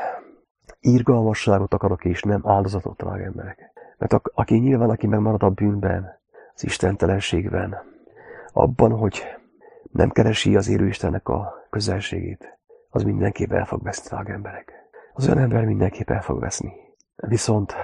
irgalmasságot akarok, és nem áldozatot, drága emberek. Mert a, aki nyilván, aki megmarad a bűnben, az istentelenségben, abban, hogy nem keresi az élő Istennek a közelségét, az mindenképp el fog veszni, drága emberek. Az olyan ember mindenképp el fog veszni. Viszont,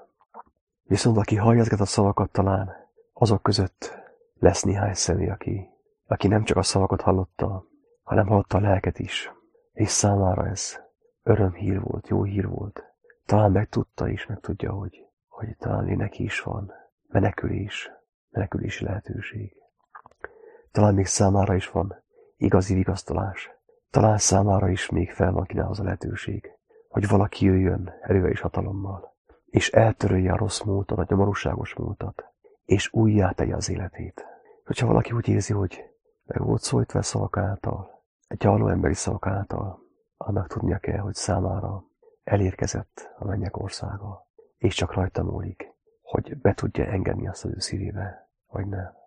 viszont aki hallja ezeket a szavakat, talán azok között lesz néhány személy, aki, aki nem csak a szavakat hallotta, hanem hallotta a lelket is. És számára ez örömhír volt, jó hír volt. Talán megtudta is, megtudja, hogy, hogy talán neki is van menekülés, menekülési lehetőség. Talán még számára is van igazi vigasztalás. Talán számára is még fel van kínálva az a lehetőség, hogy valaki jöjjön erővel és hatalommal, és eltörölje a rossz múltat, a nyomorúságos múltat, és újjá tegye az életét. Hogyha valaki úgy érzi, hogy meg volt szólítva szavak által, egy gyarló emberi szavak által, annak tudnia kell, hogy számára elérkezett a mennyek országa, és csak rajta múlik, hogy be tudja engedni azt az ő szívébe, vagy nem.